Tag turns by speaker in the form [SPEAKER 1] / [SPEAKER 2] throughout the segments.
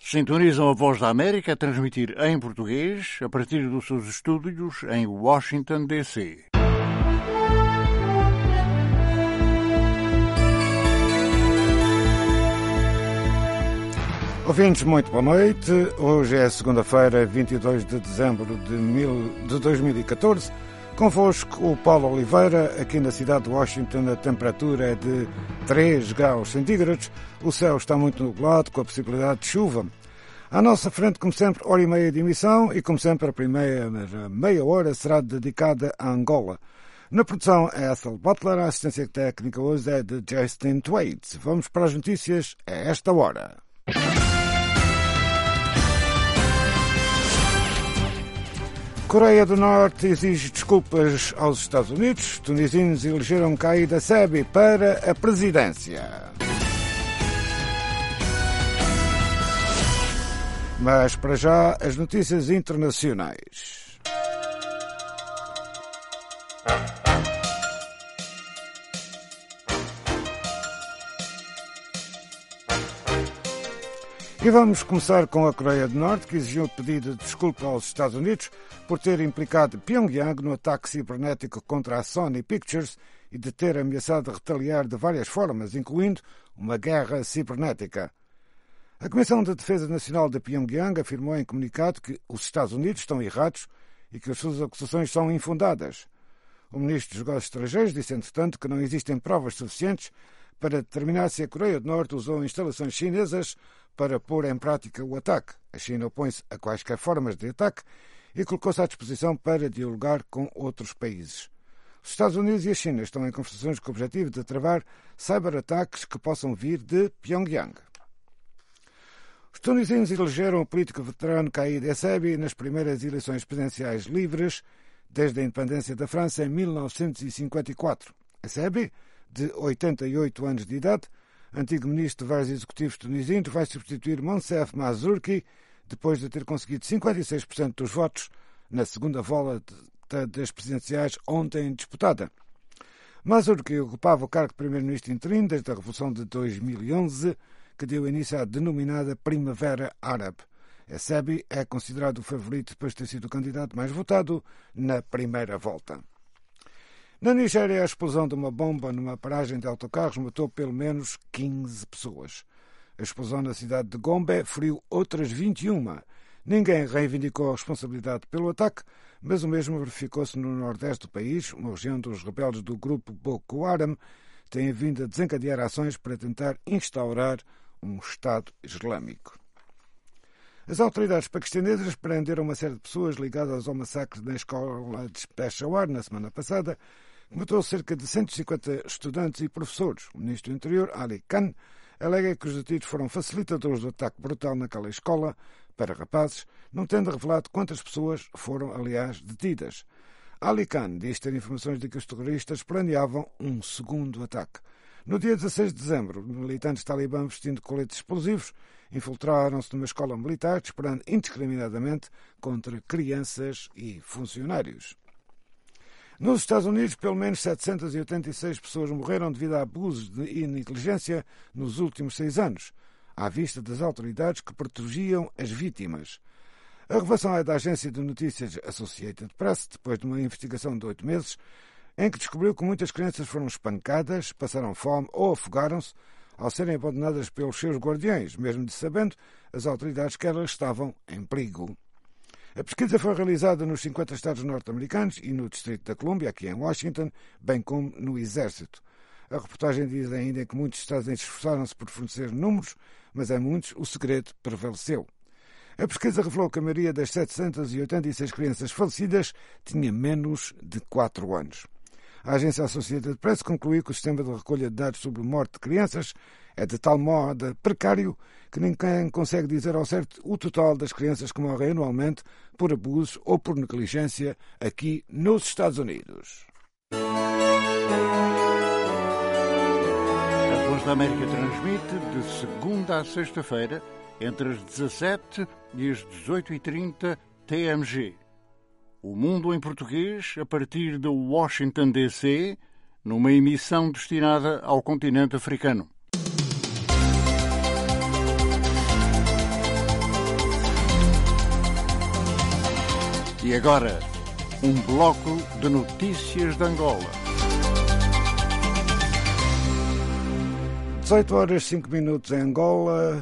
[SPEAKER 1] Sintonizam a Voz da América a transmitir em português a partir dos seus estúdios em Washington, D.C.
[SPEAKER 2] Ouvintes, muito boa noite. Hoje é segunda-feira, 22 de dezembro de 2014. Convosco o Paulo Oliveira, aqui na cidade de Washington a temperatura é de 3 graus centígrados, o céu está muito nublado com a possibilidade de chuva. À nossa frente, como sempre, hora e meia de emissão e, como sempre, a primeira meia hora será dedicada a Angola. Na produção é Ethel Butler, a assistência técnica hoje é de Justin Twaits. Vamos para as notícias a esta hora. Coreia do Norte exige desculpas aos Estados Unidos. Tunisinos elegeram Kaïd Essebsi para a presidência. Mas, para já, as notícias internacionais. E vamos começar com a Coreia do Norte, que exigiu pedido de desculpa aos Estados Unidos por ter implicado Pyongyang no ataque cibernético contra a Sony Pictures e de ter ameaçado retaliar de várias formas, incluindo uma guerra cibernética. A Comissão de Defesa Nacional de Pyongyang afirmou em comunicado que os Estados Unidos estão errados e que as suas acusações são infundadas. O ministro dos Negócios Estrangeiros disse, entretanto, que não existem provas suficientes para determinar se a Coreia do Norte usou instalações chinesas para pôr em prática o ataque. A China opõe-se a quaisquer formas de ataque e colocou-se à disposição para dialogar com outros países. Os Estados Unidos e a China estão em conversações com o objetivo de travar cyberataques que possam vir de Pyongyang. Os tunisinos elegeram o político veterano Kaïd Essebsi nas primeiras eleições presidenciais livres desde a independência da França em 1954. Essebsi, de 88 anos de idade, antigo ministro de vários executivos tunisinos, vai substituir Monsef Mazzourki depois de ter conseguido 56% dos votos na segunda volta das presidenciais ontem disputada. Mazzourki ocupava o cargo de primeiro-ministro interino desde a Revolução de 2011, que deu início à denominada Primavera Árabe. Essebsi é considerado o favorito depois de ter sido o candidato mais votado na primeira volta. Na Nigéria, a explosão de uma bomba numa paragem de autocarros matou pelo menos 15 pessoas. A explosão na cidade de Gombe feriu outras 21. Ninguém reivindicou a responsabilidade pelo ataque, mas o mesmo verificou-se no nordeste do país, uma região dos rebeldes do grupo Boko Haram têm vindo a desencadear ações para tentar instaurar um Estado Islâmico. As autoridades paquistanesas prenderam uma série de pessoas ligadas ao massacre na escola de Peshawar na semana passada, que matou cerca de 150 estudantes e professores. O ministro do Interior, Ali Khan, alega que os detidos foram facilitadores do ataque brutal naquela escola para rapazes, não tendo revelado quantas pessoas foram, aliás, detidas. Ali Khan diz ter informações de que os terroristas planeavam um segundo ataque. No dia 16 de dezembro, militantes talibã vestindo coletes explosivos infiltraram-se numa escola militar, disparando indiscriminadamente contra crianças e funcionários. Nos Estados Unidos, pelo menos 786 pessoas morreram devido a abusos e negligência nos últimos 6 anos, à vista das autoridades que protegiam as vítimas. A revelação é da agência de notícias Associated Press, depois de uma investigação de 8 meses, em que descobriu que muitas crianças foram espancadas, passaram fome ou afogaram-se ao serem abandonadas pelos seus guardiões, mesmo sabendo as autoridades que elas estavam em perigo. A pesquisa foi realizada nos 50 estados norte-americanos e no Distrito da Colômbia, aqui em Washington, bem como no Exército. A reportagem diz ainda que muitos estados esforçaram-se por fornecer números, mas em muitos o segredo prevaleceu. A pesquisa revelou que a maioria das 786 crianças falecidas tinha menos de 4 anos. A agência Associated Press concluiu que o sistema de recolha de dados sobre morte de crianças é de tal modo precário que ninguém consegue dizer ao certo o total das crianças que morrem anualmente por abuso ou por negligência aqui nos Estados Unidos.
[SPEAKER 1] A Voz da América transmite de segunda a sexta-feira entre as 17 e as 18h30 TMG. O Mundo em Português, a partir de Washington, D.C., numa emissão destinada ao continente africano. E agora, um bloco de notícias de Angola.
[SPEAKER 2] 18 horas 5 minutos em Angola,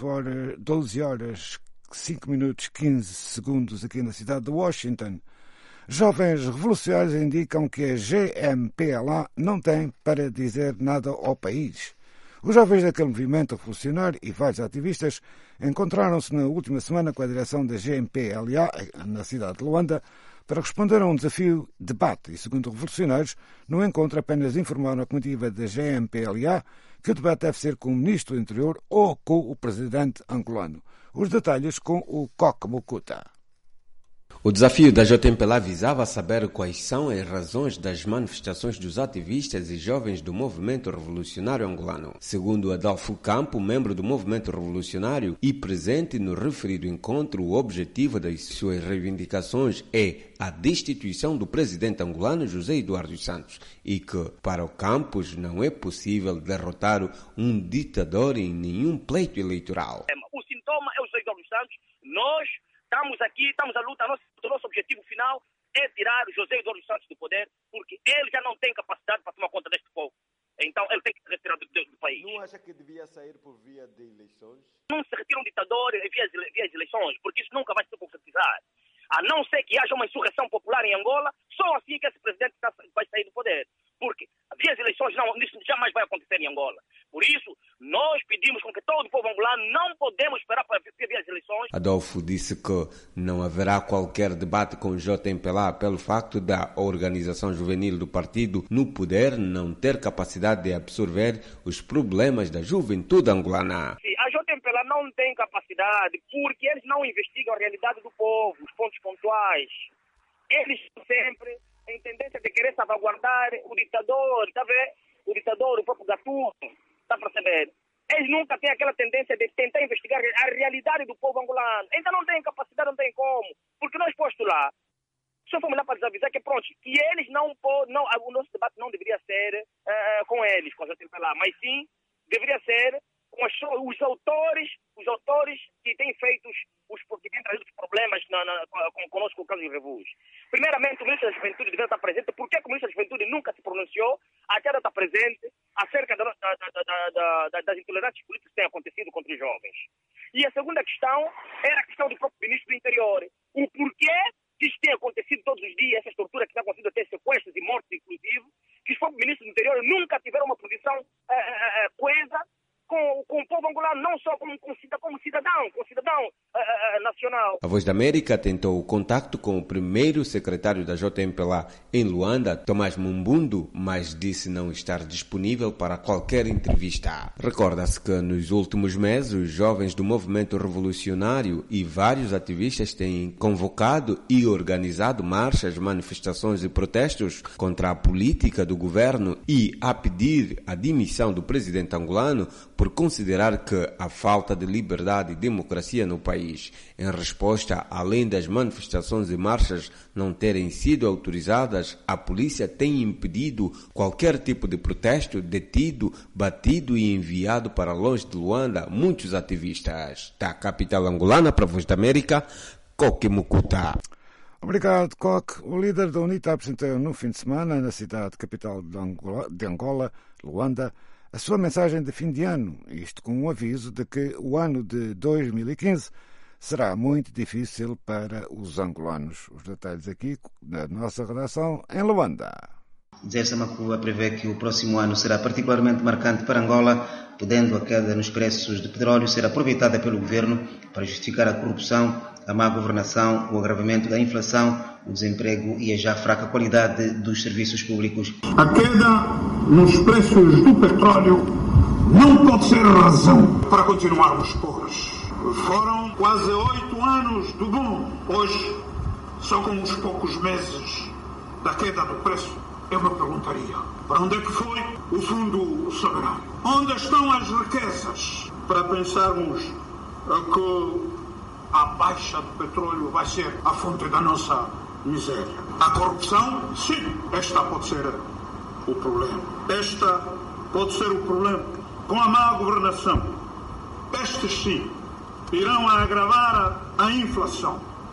[SPEAKER 2] 12 horas 5 minutos 15 segundos aqui na cidade de Washington. Jovens revolucionários indicam que a GMPLA não tem para dizer nada ao país. Os jovens daquele movimento revolucionário e vários ativistas encontraram-se na última semana com a direção da GMPLA na cidade de Luanda para responder a um desafio de debate e, segundo revolucionários, no encontro apenas informaram a comitiva da GMPLA que o debate deve ser com o Ministro do Interior ou com o Presidente angolano. Os detalhes com o Coque Mukuta.
[SPEAKER 3] O desafio da JMPLA visava saber quais são as razões das manifestações dos ativistas e jovens do movimento revolucionário angolano. Segundo Adolfo Campo, membro do movimento revolucionário e presente no referido encontro, o objetivo das suas reivindicações é a destituição do presidente angolano José Eduardo Santos e que, para o Campos, não é possível derrotar um ditador em nenhum pleito eleitoral.
[SPEAKER 4] O sintoma é o José Eduardo Santos. Nós estamos aqui, estamos à luta. O nosso objetivo final é tirar o José Eduardo Santos do poder, porque ele já não tem capacidade para tomar conta deste povo. Então ele tem que se retirar do país.
[SPEAKER 5] Não acha que devia sair por via de eleições?
[SPEAKER 4] Não se retira um ditador via as eleições, porque isso nunca vai se concretizar. A não ser que haja uma insurreição popular em Angola, só assim que esse presidente vai sair do poder. Porque via as eleições isso jamais vai acontecer em Angola. Por isso, nós pedimos com que todo o povo angolano não podemos esperar para ver as eleições.
[SPEAKER 3] Adolfo disse que não haverá qualquer debate com o JMPLA pelo facto da organização juvenil do partido no poder não ter capacidade de absorver os problemas da juventude angolana.
[SPEAKER 4] Sim, a JMPLA não tem capacidade porque eles não investigam a realidade do povo, os pontos pontuais. Eles sempre têm tendência de querer salvaguardar o ditador, está vendo? O ditador, o próprio Gatuno. Está a perceber? Eles nunca têm aquela tendência de tentar investigar a realidade do povo angolano. Então não tem capacidade, não tem como. Porque nós posto lá, só fomos lá para desavisar que pronto, que eles não podem, o nosso debate não deveria ser com eles, com a JMPLA, mas sim deveria ser com os autores que têm feito que têm trazido os problemas conosco com o caso de Revus. Primeiramente, o Ministro da Juventude deveria estar presente. Por que o Ministro da Juventude nunca se pronunciou até estar presente acerca das intolerâncias políticas que têm acontecido contra os jovens? E a segunda questão era a questão do próprio Ministro do Interior. O porquê que isto tem acontecido todos os dias, essas torturas que têm acontecido, até sequestros e mortes, inclusive, que os próprios Ministros do Interior nunca tiveram uma posição coesa com o povo angolano, não só como cidadão nacional.
[SPEAKER 3] A Voz da América tentou o contacto com o primeiro secretário da JMPLA em Luanda, Tomás Mumbundo, mas disse não estar disponível para qualquer entrevista. Recorda-se que nos últimos meses os jovens do movimento revolucionário e vários ativistas têm convocado e organizado marchas, manifestações e protestos contra a política do governo e a pedir a demissão do presidente angolano por considerar que há falta de liberdade e democracia no país. Em resposta, além das manifestações e marchas não terem sido autorizadas, a polícia tem impedido qualquer tipo de protesto, detido, batido e enviado para longe de Luanda muitos ativistas. Da capital angolana para a Voz da América, Coque Mukuta.
[SPEAKER 2] Obrigado, Coque. O líder da UNITA apresentou no fim de semana, na cidade capital de Angola, Luanda, a sua mensagem de fim de ano, isto com um aviso de que o ano de 2015 será muito difícil para os angolanos. Os detalhes aqui na nossa redação em Luanda.
[SPEAKER 6] Zé Macuba prevê que o próximo ano será particularmente marcante para Angola, podendo a queda nos preços de petróleo ser aproveitada pelo governo para justificar a corrupção, a má governação, o agravamento da inflação, o desemprego e a já fraca qualidade dos serviços públicos.
[SPEAKER 7] A queda nos preços do petróleo não pode ser razão para continuarmos pobres. Foram quase 8 anos do boom. Hoje, só com uns poucos meses da queda do preço, eu me perguntaria, para onde é que foi o fundo soberano? Onde estão as riquezas para pensarmos que a baixa do petróleo vai ser a fonte da nossa miséria? A corrupção, sim, esta pode ser o problema. Esta pode ser o problema. Com a má governação, estes sim irão agravar a inflação.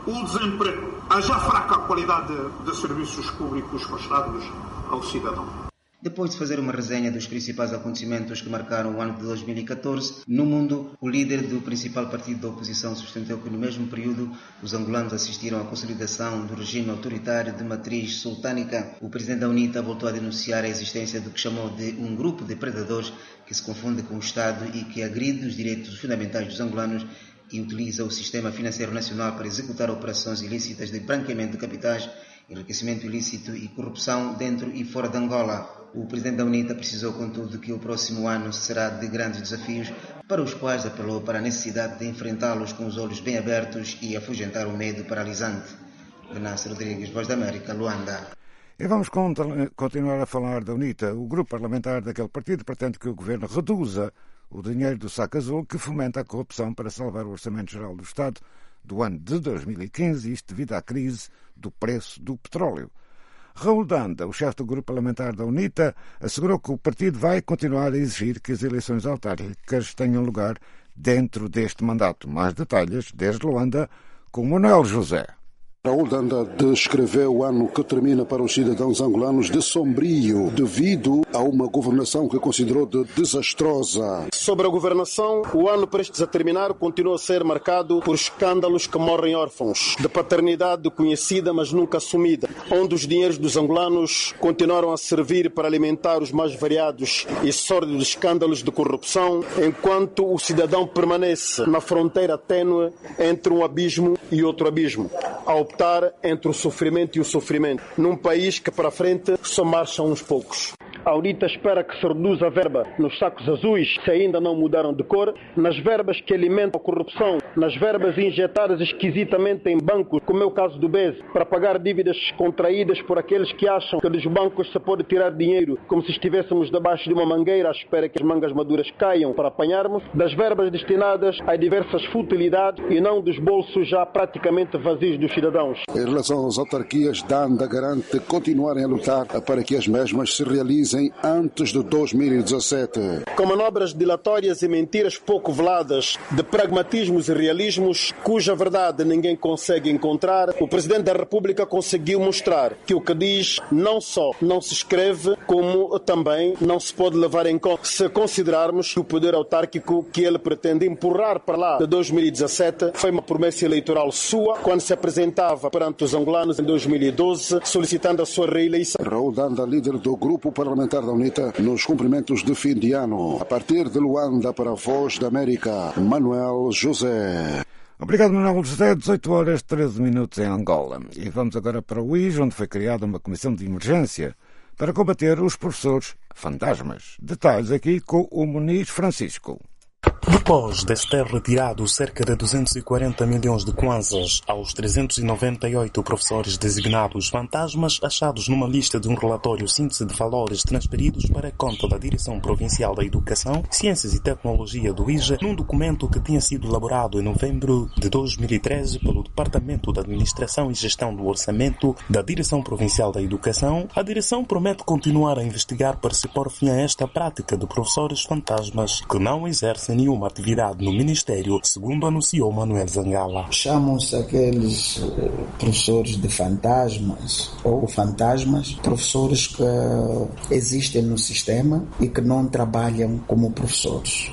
[SPEAKER 7] o desemprego, a já fraca qualidade de serviços públicos prestados ao cidadão.
[SPEAKER 6] Depois de fazer uma resenha dos principais acontecimentos que marcaram o ano de 2014, no mundo, o líder do principal partido da oposição sustentou que no mesmo período os angolanos assistiram à consolidação do regime autoritário de matriz sultânica. O presidente da UNITA voltou a denunciar a existência do que chamou de um grupo de predadores que se confunde com o Estado e que agride os direitos fundamentais dos angolanos e utiliza o sistema financeiro nacional para executar operações ilícitas de branqueamento de capitais, enriquecimento ilícito e corrupção dentro e fora de Angola. O presidente da UNITA precisou, contudo, que o próximo ano será de grandes desafios, para os quais apelou para a necessidade de enfrentá-los com os olhos bem abertos e afugentar o medo paralisante. Venâncio Rodrigues, Voz da América, Luanda.
[SPEAKER 2] E vamos continuar a falar da UNITA. O grupo parlamentar daquele partido pretende que o governo reduza o dinheiro do saco azul que fomenta a corrupção para salvar o Orçamento Geral do Estado do ano de 2015, isto devido à crise do preço do petróleo. Raul Danda, o chefe do grupo parlamentar da UNITA, assegurou que o partido vai continuar a exigir que as eleições autárquicas tenham lugar dentro deste mandato. Mais detalhes desde Luanda com Manuel José.
[SPEAKER 8] Raul Danda descreveu o ano que termina para os cidadãos angolanos de sombrio devido a uma governação que considerou de desastrosa.
[SPEAKER 9] Sobre a governação, o ano prestes a terminar continua a ser marcado por escândalos que morrem órfãos, de paternidade conhecida mas nunca assumida, onde os dinheiros dos angolanos continuaram a servir para alimentar os mais variados e sórdidos escândalos de corrupção, enquanto o cidadão permanece na fronteira tênue entre um abismo e outro abismo, a optar entre o sofrimento e o sofrimento, num país que para frente só marcham uns poucos. A UNITA espera que se reduza a verba nos sacos azuis, se ainda não mudaram de cor, nas verbas que alimentam a corrupção, nas verbas injetadas esquisitamente em bancos, como é o caso do BES, para pagar dívidas contraídas por aqueles que acham que dos bancos se pode tirar dinheiro como se estivéssemos debaixo de uma mangueira à espera que as mangas maduras caiam para apanharmos, das verbas destinadas a diversas futilidades e não dos bolsos já praticamente vazios dos cidadãos.
[SPEAKER 8] Em relação às autarquias, Danda garante continuarem a lutar para que as mesmas se realizem antes de 2017.
[SPEAKER 9] Com manobras dilatórias e mentiras pouco veladas, de pragmatismos e realismos, cuja verdade ninguém consegue encontrar, o Presidente da República conseguiu mostrar que o que diz não só não se escreve, como também não se pode levar em conta se considerarmos que o poder autárquico que ele pretende empurrar para lá de 2017 foi uma promessa eleitoral sua, quando se apresentava perante os angolanos em 2012, solicitando a sua reeleição.
[SPEAKER 8] Raul Danda, líder do grupo parlamentar da UNITA, nos cumprimentos de fim de ano. A partir de Luanda para a Voz da América, Manuel José.
[SPEAKER 2] Obrigado, Manuel José. 18 horas 13 minutos em Angola. E vamos agora para o IJ, onde foi criada uma comissão de emergência para combater os professores fantasmas. Detalhes aqui com o Muniz Francisco.
[SPEAKER 10] Depois de ter retirado cerca de 240 milhões de kwanzas aos 398 professores designados fantasmas achados numa lista de um relatório síntese de valores transferidos para a conta da Direção Provincial da Educação, Ciências e Tecnologia do IJE, num documento que tinha sido elaborado em novembro de 2013 pelo Departamento de Administração e Gestão do Orçamento da Direção Provincial da Educação, a direção promete continuar a investigar para se pôr fim a esta prática de professores fantasmas que não exercem nenhuma atividade no Ministério, segundo anunciou Manuel Zangala.
[SPEAKER 11] Chamam-se aqueles professores de fantasmas ou fantasmas, professores que existem no sistema e que não trabalham como professores.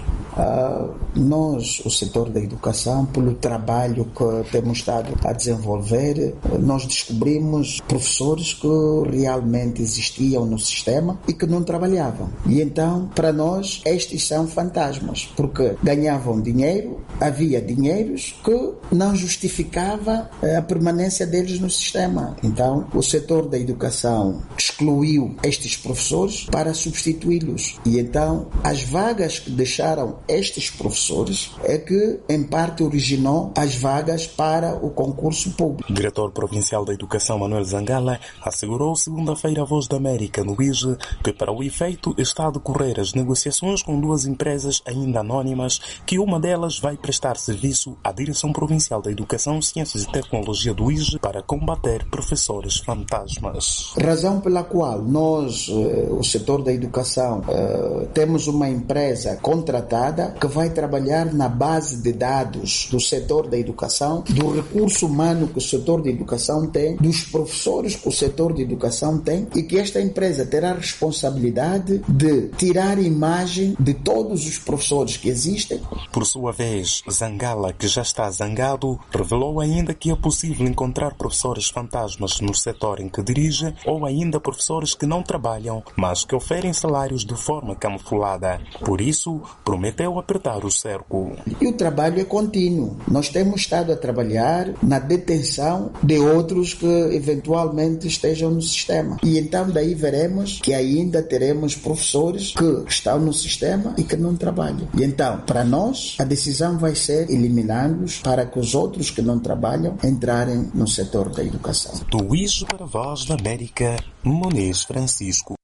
[SPEAKER 11] Nós, o setor da educação, pelo trabalho que temos estado a desenvolver, nós descobrimos professores que realmente existiam no sistema e que não trabalhavam. E então, para nós, estes são fantasmas, porque ganhavam dinheiro, havia dinheiros que não justificava a permanência deles no sistema. Então, o setor da educação excluiu estes professores para substituí-los. E então, as vagas que deixaram estes professores é que, em parte, originou as vagas para o concurso público.
[SPEAKER 10] O diretor provincial da Educação, Manuel Zangala, assegurou segunda-feira à Voz da América, no IJE, que para o efeito está a decorrer as negociações com duas empresas ainda anónimas, que uma delas vai prestar serviço à Direção Provincial da Educação, Ciências e Tecnologia do IJE para combater professores fantasmas.
[SPEAKER 11] Razão pela qual nós, o setor da educação, temos uma empresa contratada camuflada que vai trabalhar na base de dados do setor da educação, do recurso humano que o setor de educação tem, dos professores que o setor de educação tem, e que esta empresa terá a responsabilidade de tirar imagem de todos os professores que existem.
[SPEAKER 10] Por sua vez, Zangala, que já está zangado, revelou ainda que é possível encontrar professores fantasmas no setor em que dirige, ou ainda professores que não trabalham, mas que oferem salários de forma camuflada. Por isso, prometeu apertar o cerco.
[SPEAKER 11] E o trabalho é contínuo. Nós temos estado a trabalhar na detenção de outros que eventualmente estejam no sistema. E então daí veremos que ainda teremos professores que estão no sistema e que não trabalham. E então, para nós, a decisão vai ser eliminá-los para que os outros que não trabalham entrarem no setor da educação.
[SPEAKER 10] Do ISO para a Voz da América, Muniz Francisco.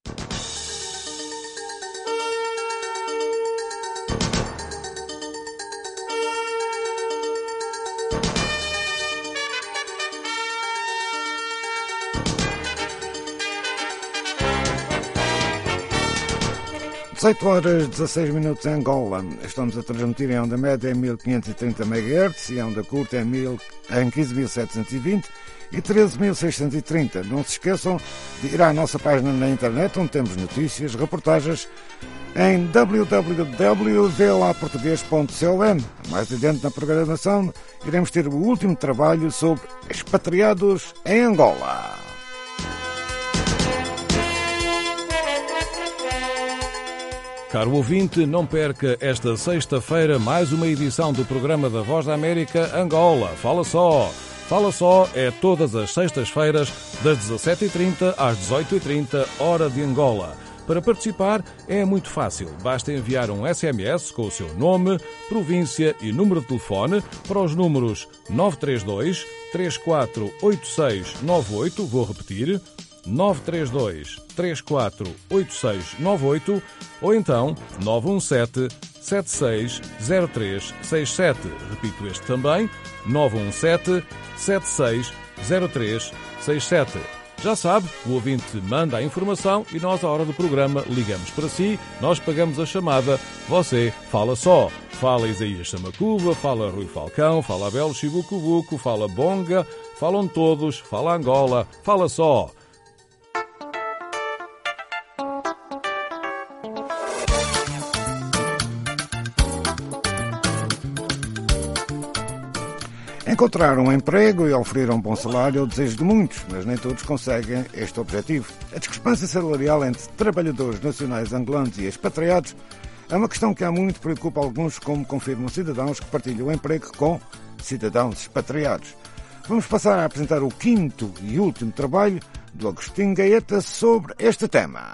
[SPEAKER 2] Às 8h16 em Angola. Estamos a transmitir em onda média em 1530 MHz e em onda curta em 15.720 e 13.630. Não se esqueçam de ir à nossa página na internet, onde temos notícias, reportagens em www.vlaportugues.com. Mais adiante na programação iremos ter o último trabalho sobre expatriados em Angola.
[SPEAKER 12] Caro ouvinte, não perca esta sexta-feira mais uma edição do programa da Voz da América Angola. Fala só! Fala só é todas as sextas-feiras das 17h30 às 18h30, hora de Angola. Para participar é muito fácil. Basta enviar um SMS com o seu nome, província e número de telefone para os números 932 348698, vou repetir, 932 348698 ou então 917 760367. Repito este também, 917 760367. Já sabe, o ouvinte manda a informação e nós, à hora do programa, ligamos para si, nós pagamos a chamada, você fala só. Fala Isaías Samacuva, fala Rui Falcão, fala Abel Chibucubuco, fala Bonga, falam todos, fala Angola, fala só.
[SPEAKER 2] Encontrar um emprego e oferecer um bom salário é o desejo de muitos, mas nem todos conseguem este objetivo. A discrepância salarial entre trabalhadores nacionais angolanos e expatriados é uma questão que há muito preocupa alguns, como confirmam cidadãos que partilham o emprego com cidadãos expatriados. Vamos passar a apresentar o quinto e último trabalho do Agostinho Gaeta sobre este tema.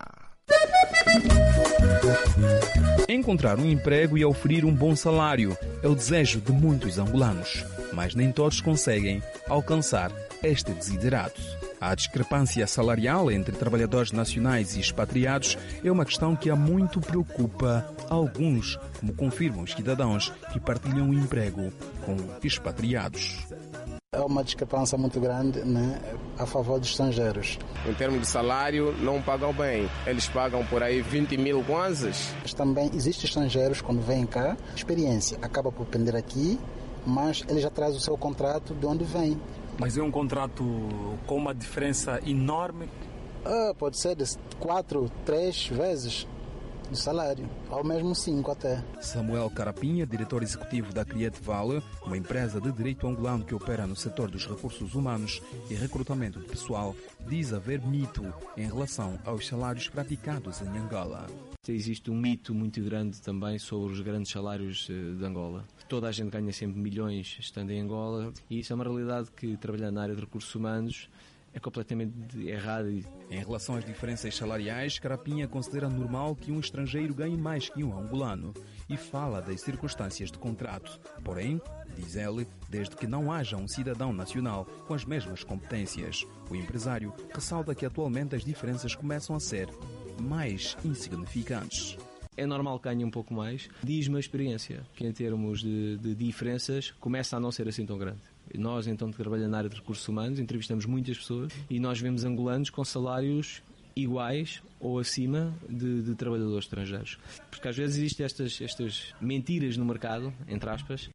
[SPEAKER 13] Encontrar um emprego e oferir um bom salário é o desejo de muitos angolanos, mas nem todos conseguem alcançar este desiderato. A discrepância salarial entre trabalhadores nacionais e expatriados é uma questão que há muito preocupa alguns, como confirmam os cidadãos que partilham o emprego com expatriados.
[SPEAKER 14] É uma discrepância muito grande, né, a favor dos estrangeiros.
[SPEAKER 15] Em termos de salário, não pagam bem. Eles pagam por aí 20 mil kwanzas.
[SPEAKER 14] Mas também existem estrangeiros, quando vêm cá, experiência acaba por pender aqui, mas ele já traz o seu contrato de onde vem.
[SPEAKER 16] Mas é um contrato com uma diferença enorme?
[SPEAKER 14] Pode ser de 4, 3 vezes do salário, ao mesmo 5 até.
[SPEAKER 13] Samuel Carapinha, diretor executivo da Create Vale, uma empresa de direito angolano que opera no setor dos recursos humanos e recrutamento de pessoal, diz haver mito em relação aos salários praticados em Angola.
[SPEAKER 17] Existe um mito muito grande também sobre os grandes salários de Angola. Toda a gente ganha sempre milhões estando em Angola e isso é uma realidade que, trabalhando na área de recursos humanos, é completamente errado.
[SPEAKER 13] Em relação às diferenças salariais, Carapinha considera normal que um estrangeiro ganhe mais que um angolano e fala das circunstâncias de contrato. Porém, diz ele, desde que não haja um cidadão nacional com as mesmas competências. O empresário ressalta que atualmente as diferenças começam a ser mais insignificantes.
[SPEAKER 17] É normal que ganhe um pouco mais. Diz-me a experiência que em termos de diferenças começa a não ser assim tão grande. Nós, então, que trabalhamos na área de recursos humanos, entrevistamos muitas pessoas e nós vemos angolanos com salários iguais ou acima de trabalhadores estrangeiros. Porque às vezes existem estas mentiras no mercado, entre aspas.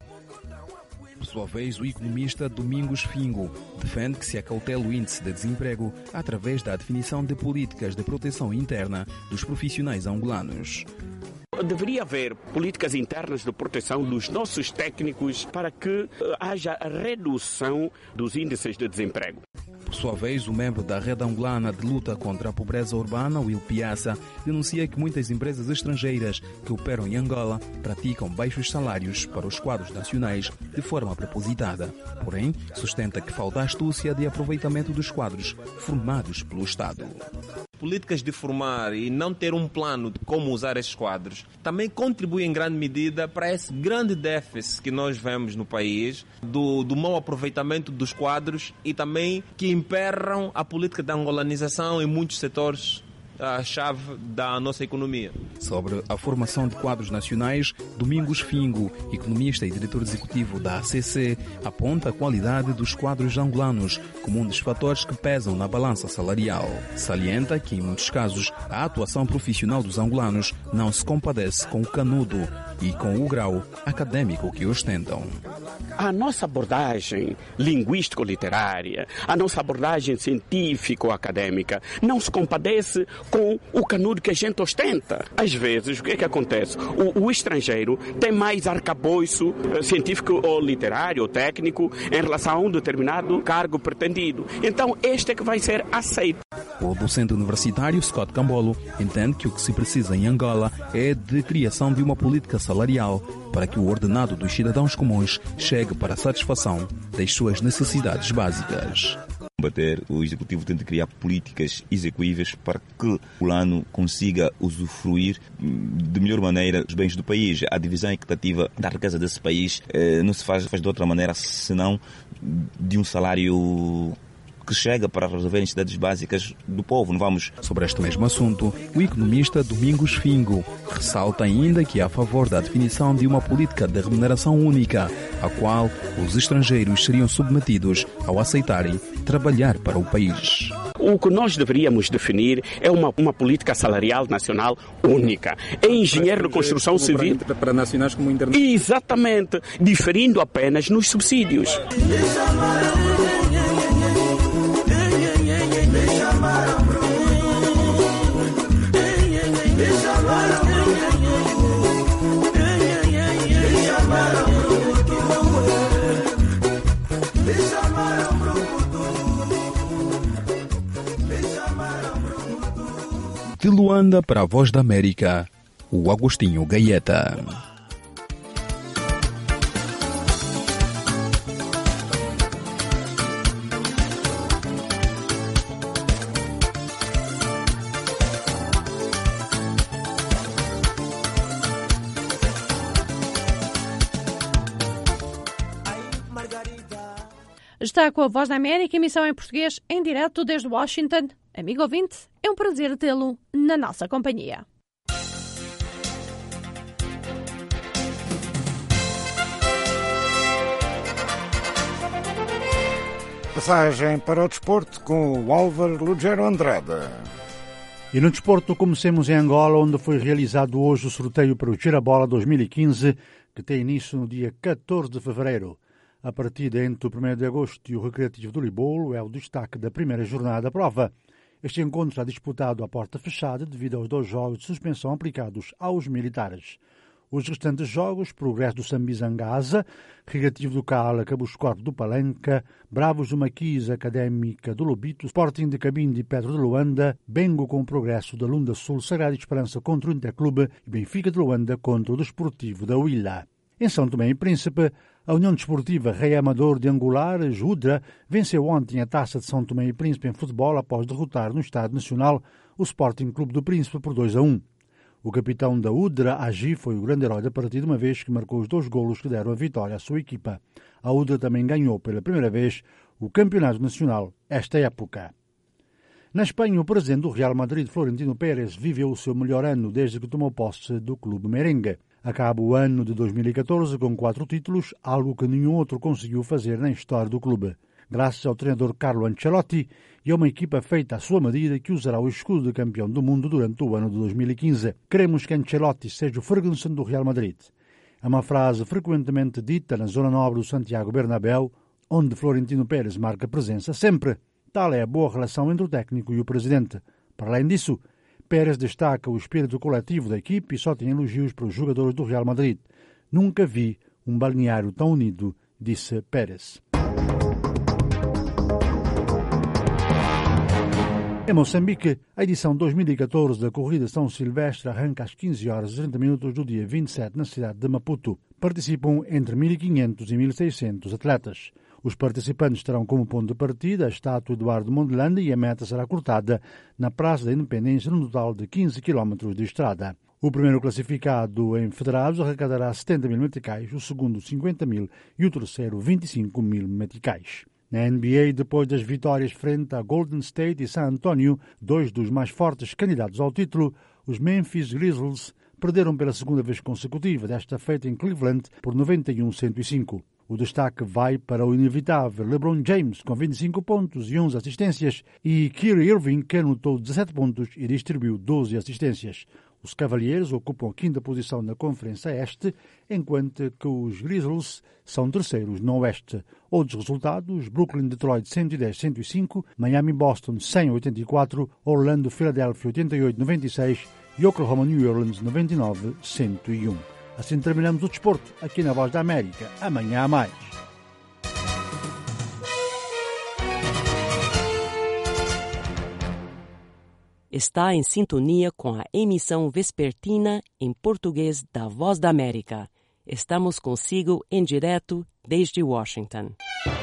[SPEAKER 13] Por sua vez, o economista Domingos Fingo defende que se acautela o índice de desemprego através da definição de políticas de proteção interna dos profissionais angolanos.
[SPEAKER 18] Deveria haver políticas internas de proteção dos nossos técnicos para que haja a redução dos índices de desemprego.
[SPEAKER 13] Por sua vez, o membro da Rede Angolana de Luta contra a Pobreza Urbana, Will Piazza, denuncia que muitas empresas estrangeiras que operam em Angola praticam baixos salários para os quadros nacionais de forma propositada. Porém, sustenta que falta astúcia de aproveitamento dos quadros formados pelo Estado.
[SPEAKER 19] Políticas de formar e não ter um plano de como usar esses quadros também contribui em grande medida para esse grande déficit que nós vemos no país, do mau aproveitamento dos quadros e também que emperram a política de angolanização em muitos setores a chave da nossa economia.
[SPEAKER 13] Sobre a formação de quadros nacionais, Domingos Fingo, economista e diretor executivo da ACC, aponta a qualidade dos quadros angolanos como um dos fatores que pesam na balança salarial. Salienta que, em muitos casos, a atuação profissional dos angolanos não se compadece com o canudo e com o grau acadêmico que ostentam.
[SPEAKER 18] A nossa abordagem linguístico-literária, a nossa abordagem científico-acadêmica não se compadece com o canudo que a gente ostenta. Às vezes, o que é que acontece? O estrangeiro tem mais arcabouço científico ou literário ou técnico em relação a um determinado cargo pretendido. Então, este é que vai ser aceito.
[SPEAKER 13] O docente universitário Scott Cambolo entende que o que se precisa em Angola é de criação de uma política salarial para que o ordenado dos cidadãos comuns chegue para a satisfação das suas necessidades básicas.
[SPEAKER 20] O Executivo tem de criar políticas execuíveis para que o angolano consiga usufruir de melhor maneira os bens do país. A divisão equitativa da riqueza desse país não se faz de outra maneira senão de um salário que chega para resolver as necessidades básicas do povo. Não vamos...
[SPEAKER 13] Sobre este mesmo assunto, o economista Domingos Fingo ressalta ainda que é a favor da definição de uma política de remuneração única, a qual os estrangeiros seriam submetidos ao aceitarem trabalhar para o país.
[SPEAKER 18] O que nós deveríamos definir é uma política salarial nacional única. É engenheiro de construção civil.
[SPEAKER 16] Para nacionais como internacionais.
[SPEAKER 18] Exatamente, diferindo apenas nos subsídios.
[SPEAKER 13] De Luanda para a Voz da América, o Agostinho Gaeta.
[SPEAKER 21] Está com a Voz da América, emissão em português, em direto desde Washington. Amigo ouvinte, é um prazer tê-lo na nossa companhia.
[SPEAKER 2] Passagem para o desporto com o Álvaro Lugero Andrade.
[SPEAKER 1] E no desporto comecemos em Angola, onde foi realizado hoje o sorteio para o Girabola 2015, que tem início no dia 14 de fevereiro. A partida entre o 1º de agosto e o Recreativo do Libolo é o destaque da primeira jornada da prova. Este encontro será disputado à porta fechada devido aos 2 jogos de suspensão aplicados aos militares. Os restantes jogos, Progresso do Sambizangaza, Recreativo do Cala, Cabuscorte do Palanca, Bravos do Maquis, Académica do Lobito, Sporting de Cabinde e Pedro de Luanda, Bengo com o Progresso da Lunda Sul, Sagrada Esperança contra o Interclube e Benfica de Luanda contra o Desportivo da Huila. Em São Tomé e Príncipe, a União Desportiva Rei Amador de Angolar, Judra, venceu ontem a Taça de São Tomé e Príncipe em futebol após derrotar no Estádio Nacional o Sporting Clube do Príncipe por 2-1. O capitão da Udra, Agi, foi o grande herói da partida, uma vez que marcou os 2 golos que deram a vitória à sua equipa. A Udra também ganhou pela primeira vez o Campeonato Nacional esta época. Na Espanha, o presidente do Real Madrid, Florentino Pérez, viveu o seu melhor ano desde que tomou posse do clube merengue. Acaba o ano de 2014 com 4 títulos, algo que nenhum outro conseguiu fazer na história do clube.
[SPEAKER 5] graças ao treinador Carlo Ancelotti e a uma equipa feita à sua medida que usará o escudo de campeão do mundo durante o ano de 2015. Queremos que Ancelotti seja o Ferguson do Real Madrid. É uma frase frequentemente dita na zona nobre do Santiago Bernabéu, onde Florentino Pérez marca presença sempre. Tal é a boa relação entre o técnico e o presidente. Para além disso, Pérez destaca o espírito coletivo da equipe e só tem elogios para os jogadores do Real Madrid. Nunca vi um balneário tão unido, disse Pérez. Em Moçambique, a edição 2014 da Corrida São Silvestre arranca às 15h30 do dia 27 na cidade de Maputo. Participam entre 1.500 e 1.600 atletas. Os participantes terão como ponto de partida a estátua Eduardo Mondlane e a meta será cortada na Praça da Independência num total de 15 km de estrada. O primeiro classificado em federados arrecadará 70 mil meticais, o segundo 50 mil e o terceiro 25 mil meticais. Na NBA, depois das vitórias frente a Golden State e San Antonio, dois dos mais fortes candidatos ao título, os Memphis Grizzlies perderam pela segunda vez consecutiva, desta feita em Cleveland, por 91-105. O destaque vai para o inevitável LeBron James, com 25 pontos e 11 assistências, e Kyrie Irving, que anotou 17 pontos e distribuiu 12 assistências. Os Cavaliers ocupam a quinta posição na Conferência Este, enquanto que os Grizzlies são terceiros no Oeste. Outros resultados: Brooklyn-Detroit 110-105, Miami-Boston 100-84, Orlando-Filadélfia 88-96 e Oklahoma-New Orleans 99-101. Assim terminamos o desporto aqui na Voz da América. Amanhã há mais.
[SPEAKER 22] Está em sintonia com a emissão vespertina em português da Voz da América. Estamos consigo em direto desde Washington.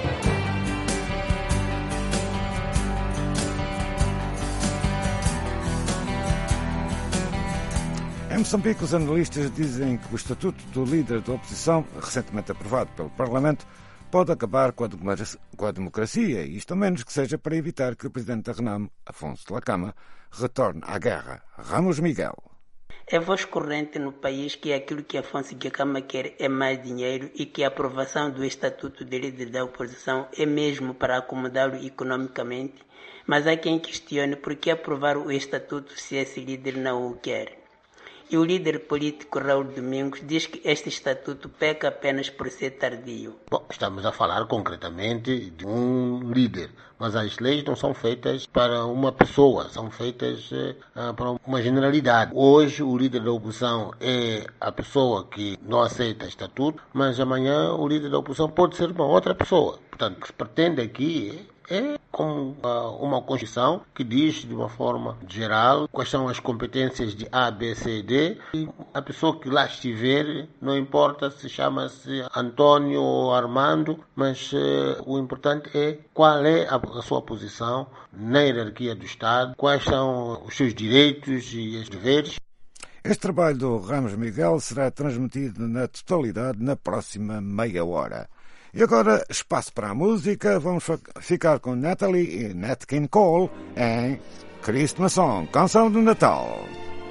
[SPEAKER 2] Em Moçambique, os analistas dizem que o Estatuto do Líder da Oposição, recentemente aprovado pelo Parlamento, pode acabar com a democracia, isto a menos que seja para evitar que o presidente da RENAM, Afonso Dhlakama, retorne à guerra. Ramos Miguel.
[SPEAKER 23] É voz corrente no país que aquilo que Afonso Dhlakama quer é mais dinheiro e que a aprovação do Estatuto de Líder da Oposição é mesmo para acomodá-lo economicamente, mas há quem questione por que aprovar o Estatuto se esse líder não o quer. E o líder político Raul Domingos diz que este estatuto peca apenas por ser tardio.
[SPEAKER 24] Bom, estamos a falar concretamente de um líder, mas as leis não são feitas para uma pessoa, são feitas para uma generalidade. Hoje o líder da oposição é a pessoa que não aceita o estatuto, mas amanhã o líder da oposição pode ser uma outra pessoa. Portanto, o que se pretende aqui é como uma Constituição que diz de uma forma geral quais são as competências de A, B, C e D, e a pessoa que lá estiver, não importa se chama-se Antônio ou Armando, mas o importante é qual é a sua posição na hierarquia do Estado, quais são os seus direitos e os deveres.
[SPEAKER 2] Este trabalho do Ramos Miguel será transmitido na totalidade na próxima meia hora. E agora, espaço para a música, vamos ficar com Natalie e Nat King Cole em Christmas Song, canção do Natal.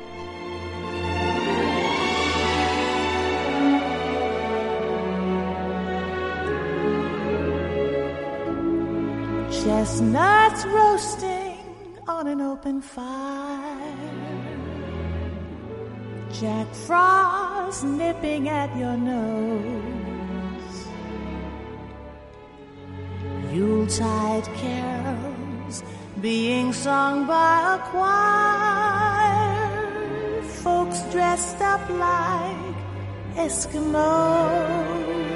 [SPEAKER 25] Chestnuts roasting on an open fire, Jack Frost nipping at your nose, Yuletide carols being sung by a choir, folks dressed up like Eskimos.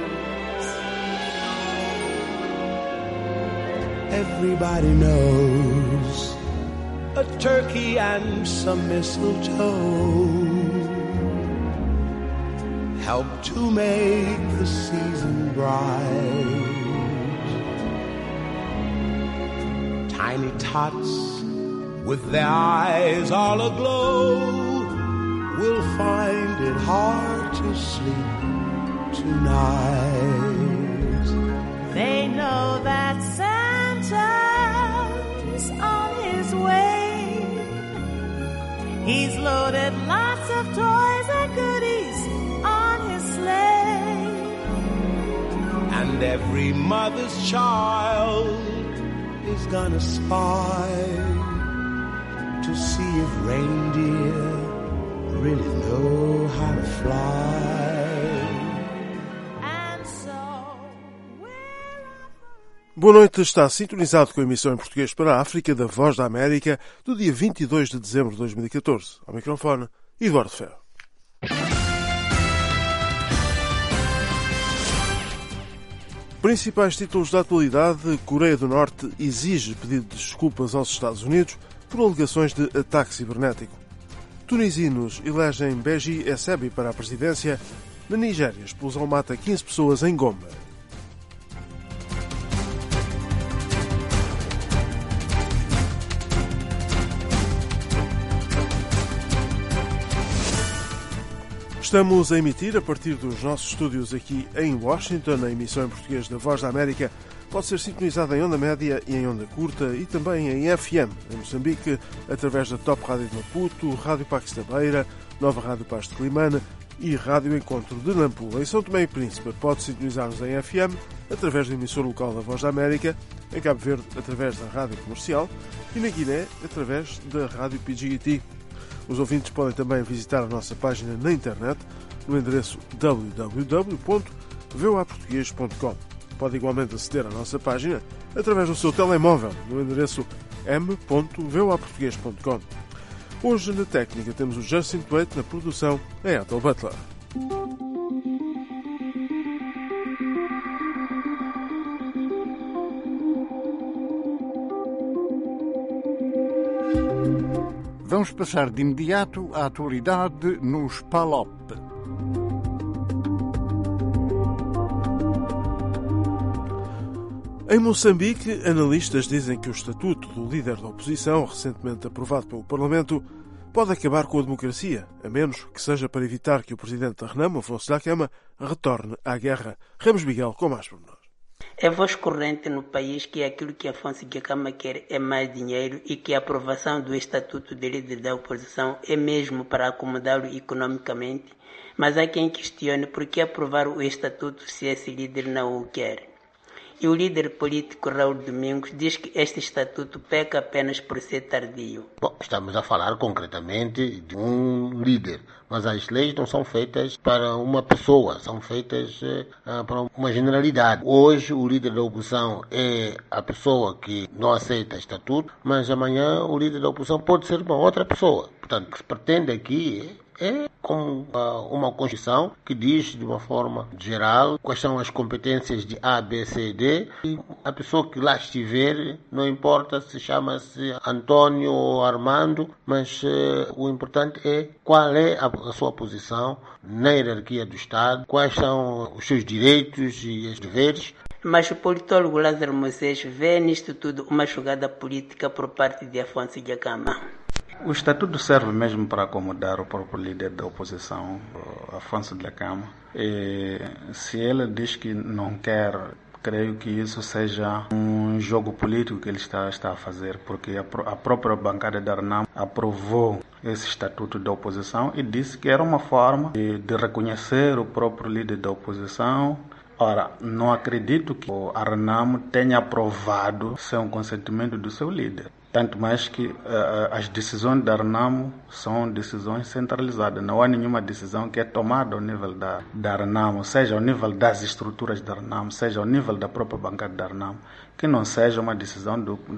[SPEAKER 26] Everybody knows a turkey and some mistletoe help to make the season bright. Tiny tots with their eyes all aglow will find it hard to sleep tonight.
[SPEAKER 25] They know that Santa's on his way. He's loaded lots of toys and goodies on his sleigh.
[SPEAKER 26] And And every mother's child is gonna spy to see if reindeer really know how to fly.
[SPEAKER 3] Boa noite, está sintonizado com a emissão em português para a África da Voz da América do dia 22 de dezembro de 2014. Ao microfone, Eduardo Ferro. Principais títulos da atualidade: Coreia do Norte exige pedido de desculpas aos Estados Unidos por alegações de ataque cibernético. Tunisinos elegem Beji Essebsi para a presidência. Na Nigéria, explosão mata 15 pessoas em Goma. Estamos a emitir a partir dos nossos estúdios aqui em Washington. A emissão em português da Voz da América pode ser sintonizada em onda média e em onda curta e também em FM, em Moçambique, através da Top Rádio de Maputo, Rádio Pax da Beira, Nova Rádio Paz de Climane e Rádio Encontro de Nampula. Em São Tomé e Príncipe pode sintonizar-nos em FM, através do emissor local da Voz da América, em Cabo Verde, através da Rádio Comercial e na Guiné, através da Rádio PGT. Os ouvintes podem também visitar a nossa página na internet no endereço www.voaportugues.com. Pode igualmente aceder à nossa página através do seu telemóvel no endereço m.voaportugues.com. Hoje na técnica temos o Justin Twait, na produção é Ethel Butler.
[SPEAKER 1] Vamos passar de imediato à atualidade nos PALOP.
[SPEAKER 3] Em Moçambique, analistas dizem que o estatuto do líder da oposição, recentemente aprovado pelo Parlamento, pode acabar com a democracia, a menos que seja para evitar que o presidente da Renamo, Afonso Dhlakama, retorne à guerra. Ramos Miguel com mais pormenores.
[SPEAKER 23] É voz corrente no país que aquilo que Afonso Dhlakama quer é mais dinheiro e que a aprovação do Estatuto de Líder da Oposição é mesmo para acomodá-lo economicamente, mas há quem questione por que aprovar o Estatuto se esse líder não o quer. E o líder político Raul Domingos diz que este Estatuto peca apenas por ser tardio.
[SPEAKER 24] Bom, estamos a falar concretamente de um líder, mas as leis não são feitas para uma pessoa, são feitas para uma generalidade. Hoje o líder da oposição é a pessoa que não aceita o Estatuto, mas amanhã o líder da oposição pode ser uma outra pessoa. Portanto, o que se pretende aqui é como uma Constituição que diz de uma forma geral quais são as competências de A, B, C e D, e a pessoa que lá estiver, não importa se chama-se Antônio ou Armando, mas o importante é qual é a sua posição na hierarquia do Estado, quais são os seus direitos e os deveres.
[SPEAKER 23] Mas o politólogo Lázaro Moisés vê nisto tudo uma jogada política por parte de Afonso Dhlakama.
[SPEAKER 4] O Estatuto serve mesmo para acomodar o próprio líder da oposição, Afonso Dhlakama. E se ele diz que não quer, creio que isso seja um jogo político que ele está a fazer, porque a própria bancada da Renamo aprovou esse Estatuto da oposição e disse que era uma forma de reconhecer o próprio líder da oposição. Ora, não acredito que a Renamo tenha aprovado sem o consentimento do seu líder. Tanto mais que as decisões da Renamo são decisões centralizadas. Não há nenhuma decisão que é tomada ao nível da Renamo, seja ao nível das estruturas da Renamo, seja ao nível da própria bancada da Renamo, que não seja uma decisão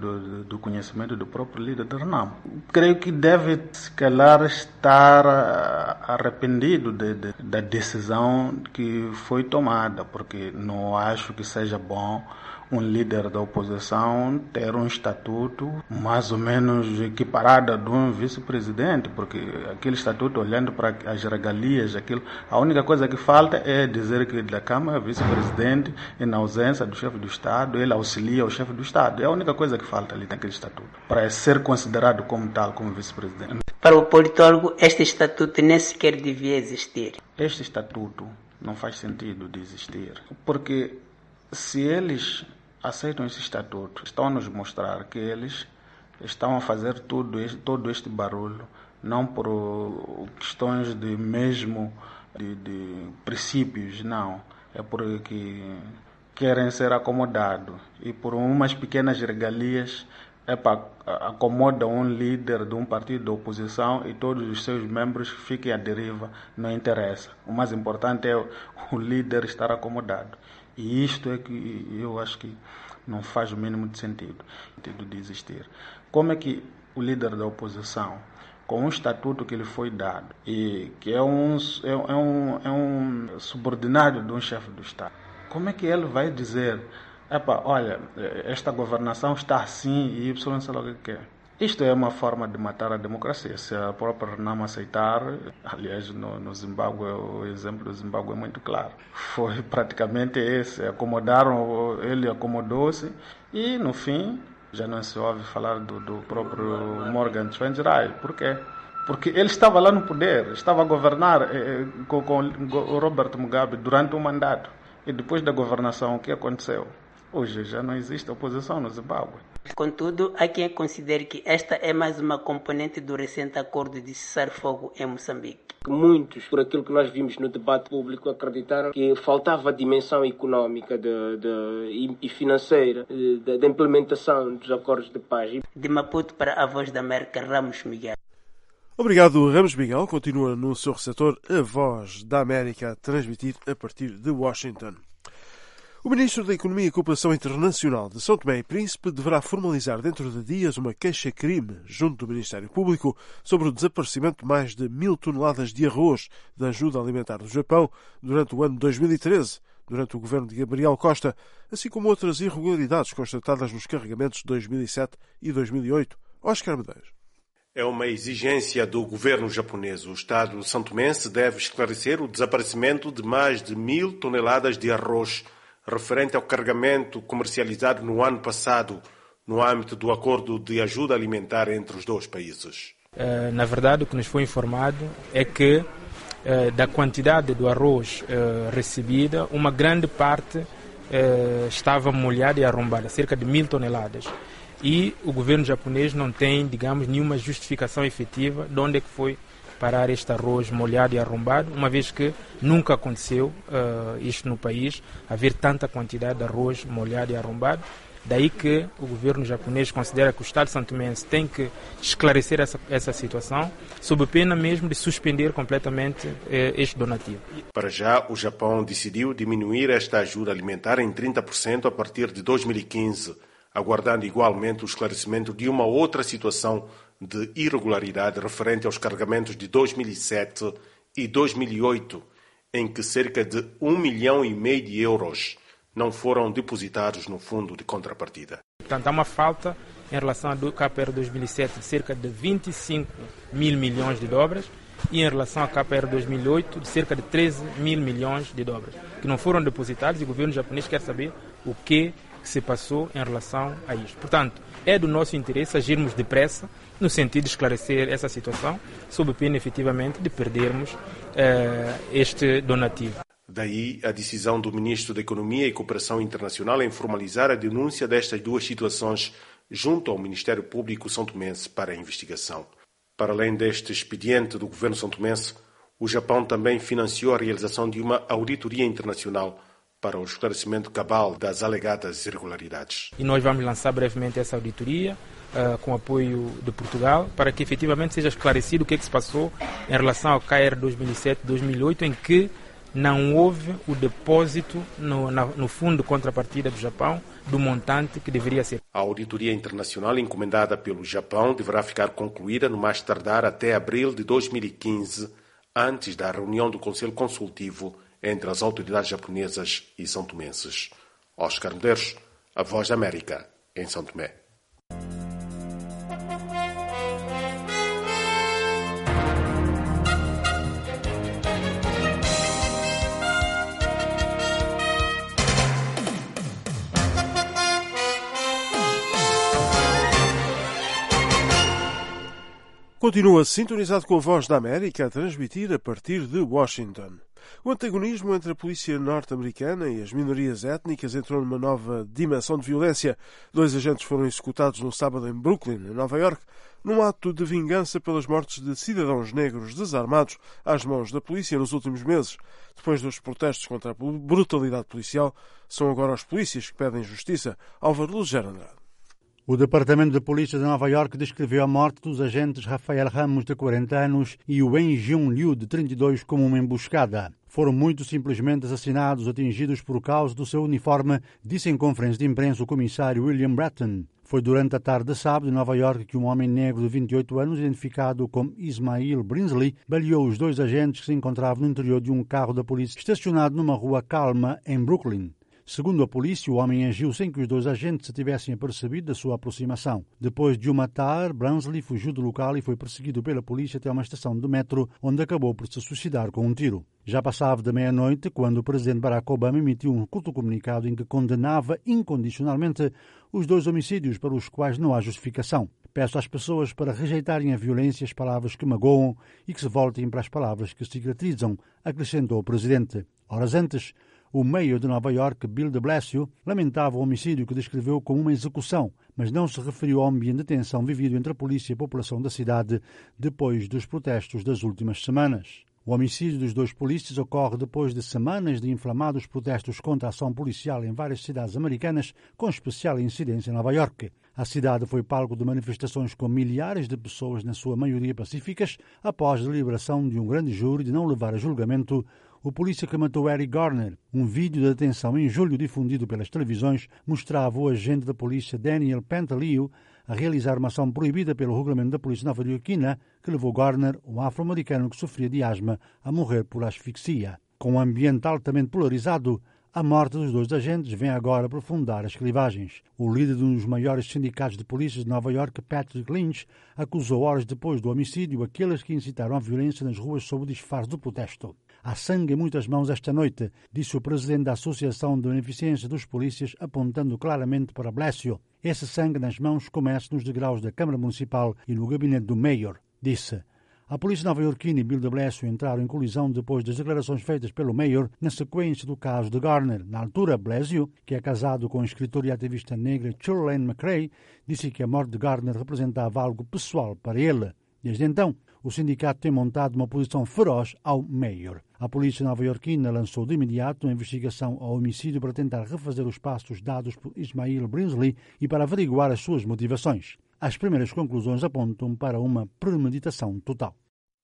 [SPEAKER 4] do conhecimento do próprio líder da Renamo. Creio que deve, se calhar, estar arrependido da decisão que foi tomada, porque não acho que seja bom um líder da oposição ter um estatuto mais ou menos equiparado de um vice-presidente, porque aquele estatuto, olhando para as regalias, a única coisa que falta é dizer que Dhlakama é vice-presidente e na ausência do chefe do Estado, ele auxilia o chefe do Estado. É a única coisa que falta ali naquele estatuto, para ser considerado como tal, como vice-presidente.
[SPEAKER 23] Para o politólogo, este estatuto nem sequer devia existir.
[SPEAKER 4] Este estatuto não faz sentido de existir, porque se eles aceitam esse estatuto, estão a nos mostrar que eles estão a fazer todo este barulho, não por questões de princípios, não. É porque querem ser acomodados e por umas pequenas regalias acomodam um líder de um partido de oposição e todos os seus membros fiquem à deriva, não interessa. O mais importante é o líder estar acomodado. E isto é que eu acho que não faz o mínimo de sentido de existir. Como é que o líder da oposição, com um estatuto que lhe foi dado, e que é um subordinado de um chefe do Estado, como é que ele vai dizer, olha, esta governação está assim e Y, sei lá o que quer? Isto é uma forma de matar a democracia. Se a própria Renamo aceitar, aliás, no Zimbábue, o exemplo do Zimbábue é muito claro. Foi praticamente esse. Ele acomodou-se e, no fim, já não se ouve falar do próprio Morgan Tsvangirai. Por quê? Porque ele estava lá no poder, estava a governar com o Robert Mugabe durante um mandato. E depois da governação, o que aconteceu? Hoje já não existe oposição no Zimbábue.
[SPEAKER 23] Contudo, há quem considere que esta é mais uma componente do recente acordo de cessar-fogo em Moçambique.
[SPEAKER 6] Muitos, por aquilo que nós vimos no debate público, acreditaram que faltava a dimensão económica e financeira da implementação dos acordos de paz.
[SPEAKER 23] De Maputo para a Voz da América, Ramos Miguel.
[SPEAKER 3] Obrigado, Ramos Miguel. Continua no seu receptor a Voz da América a transmitir a partir de Washington. O Ministro da Economia e Cooperação Internacional de São Tomé e Príncipe deverá formalizar dentro de dias uma queixa-crime junto do Ministério Público sobre o desaparecimento de mais de 1.000 toneladas de arroz da ajuda alimentar do Japão durante o ano 2013, durante o governo de Gabriel Costa, assim como outras irregularidades constatadas nos carregamentos de 2007 e 2008. Oscar Medeiros.
[SPEAKER 7] É uma exigência do governo japonês. O Estado santomense deve esclarecer o desaparecimento de mais de 1.000 toneladas de arroz referente ao carregamento comercializado no ano passado, no âmbito do acordo de ajuda alimentar entre os dois países.
[SPEAKER 8] Na verdade, o que nos foi informado é que da quantidade do arroz recebida, uma grande parte estava molhada e arrombada, cerca de 1.000 toneladas. E o governo japonês não tem, digamos, nenhuma justificação efetiva de onde é que foi parar este arroz molhado e arrombado, uma vez que nunca aconteceu isto no país, haver tanta quantidade de arroz molhado e arrombado. Daí que o governo japonês considera que o Estado santomense tem que esclarecer essa situação, sob pena mesmo de suspender completamente este donativo.
[SPEAKER 7] Para já, o Japão decidiu diminuir esta ajuda alimentar em 30% a partir de 2015, aguardando igualmente o esclarecimento de uma outra situação de irregularidade referente aos carregamentos de 2007 e 2008, em que cerca de 1,5 milhão de euros não foram depositados no fundo de contrapartida.
[SPEAKER 8] Portanto, há uma falta em relação ao KPR 2007 de cerca de 25 mil milhões de dólares e em relação ao KPR 2008 de cerca de 13 mil milhões de dólares, que não foram depositados e o governo japonês quer saber o que se passou em relação a isto. Portanto, é do nosso interesse agirmos depressa no sentido de esclarecer essa situação, sob pena efetivamente de perdermos este donativo.
[SPEAKER 7] Daí a decisão do Ministro da Economia e Cooperação Internacional em formalizar a denúncia destas duas situações junto ao Ministério Público santomense para a investigação. Para além deste expediente do governo santomense, o Japão também financiou a realização de uma auditoria internacional para o esclarecimento cabal das alegadas irregularidades.
[SPEAKER 8] E nós vamos lançar brevemente essa auditoria com o apoio de Portugal para que efetivamente seja esclarecido o que é que se passou em relação ao KR 2007-2008, em que não houve o depósito no fundo de contrapartida do Japão do montante que deveria ser.
[SPEAKER 7] A auditoria internacional encomendada pelo Japão deverá ficar concluída no mais tardar até abril de 2015, antes da reunião do Conselho Consultivo entre as autoridades japonesas e santomenses. Oscar Medeiros, a Voz da América, em São Tomé.
[SPEAKER 3] Continua sintonizado com a Voz da América a transmitir a partir de Washington. O antagonismo entre a polícia norte-americana e as minorias étnicas entrou numa nova dimensão de violência. 2 agentes foram executados no sábado em Brooklyn, em Nova Iorque, num ato de vingança pelas mortes de cidadãos negros desarmados às mãos da polícia nos últimos meses. Depois dos protestos contra a brutalidade policial, são agora os polícias que pedem justiça. Álvaro Lugero Andrade.
[SPEAKER 5] O Departamento de Polícia de Nova Iorque descreveu a morte dos agentes Rafael Ramos, de 40 anos, e Wen Jun Liu, de 32, como uma emboscada. Foram muito simplesmente assassinados, atingidos por causa do seu uniforme, disse em conferência de imprensa o comissário William Bratton. Foi durante a tarde de sábado, em Nova Iorque, que um homem negro de 28 anos, identificado como Ismail Brinsley, baleou os 2 agentes que se encontravam no interior de um carro da polícia estacionado numa rua calma em Brooklyn. Segundo a polícia, o homem agiu sem que os 2 agentes se tivessem apercebido da sua aproximação. Depois de o matar, Brinsley fugiu do local e foi perseguido pela polícia até uma estação de metro, onde acabou por se suicidar com um tiro. Já passava da meia-noite quando o presidente Barack Obama emitiu um curto comunicado em que condenava incondicionalmente os 2 homicídios para os quais não há justificação. Peço às pessoas para rejeitarem a violência e as palavras que magoam e que se voltem para as palavras que cicatrizam, acrescentou o presidente. Horas antes, o mayor de Nova Iorque, Bill de Blasio, lamentava o homicídio que descreveu como uma execução, mas não se referiu ao ambiente de tensão vivido entre a polícia e a população da cidade depois dos protestos das últimas semanas. O homicídio dos 2 polícias ocorre depois de semanas de inflamados protestos contra a ação policial em várias cidades americanas, com especial incidência em Nova Iorque. A cidade foi palco de manifestações com milhares de pessoas, na sua maioria pacíficas, após a deliberação de um grande júri de não levar a julgamento o polícia que matou Eric Garner. Um vídeo de detenção em julho difundido pelas televisões mostrava o agente da polícia Daniel Pantaleo a realizar uma ação proibida pelo regulamento da polícia nova-iorquina que levou Garner, um afro-americano que sofria de asma, a morrer por asfixia. Com um ambiente altamente polarizado, a morte dos 2 agentes vem agora aprofundar as clivagens. O líder de um dos maiores sindicatos de polícia de Nova Iorque, Patrick Lynch, acusou horas depois do homicídio aqueles que incitaram a violência nas ruas sob o disfarce do protesto. Há sangue em muitas mãos esta noite, disse o presidente da Associação de Beneficência dos Polícias, apontando claramente para Blasio. Esse sangue nas mãos começa nos degraus da Câmara Municipal e no gabinete do mayor, disse. A polícia nova-iorquina e Bill de Blasio entraram em colisão depois das declarações feitas pelo mayor na sequência do caso de Garner. Na altura, Blasio, que é casado com a escritora e ativista negra Chirlane McRae, disse que a morte de Garner representava algo pessoal para ele. Desde então, o sindicato tem montado uma oposição feroz ao mayor. A polícia nova-iorquina lançou de imediato uma investigação ao homicídio para tentar refazer os passos dados por Ismail Brinsley e para averiguar as suas motivações. As primeiras conclusões apontam para uma premeditação total.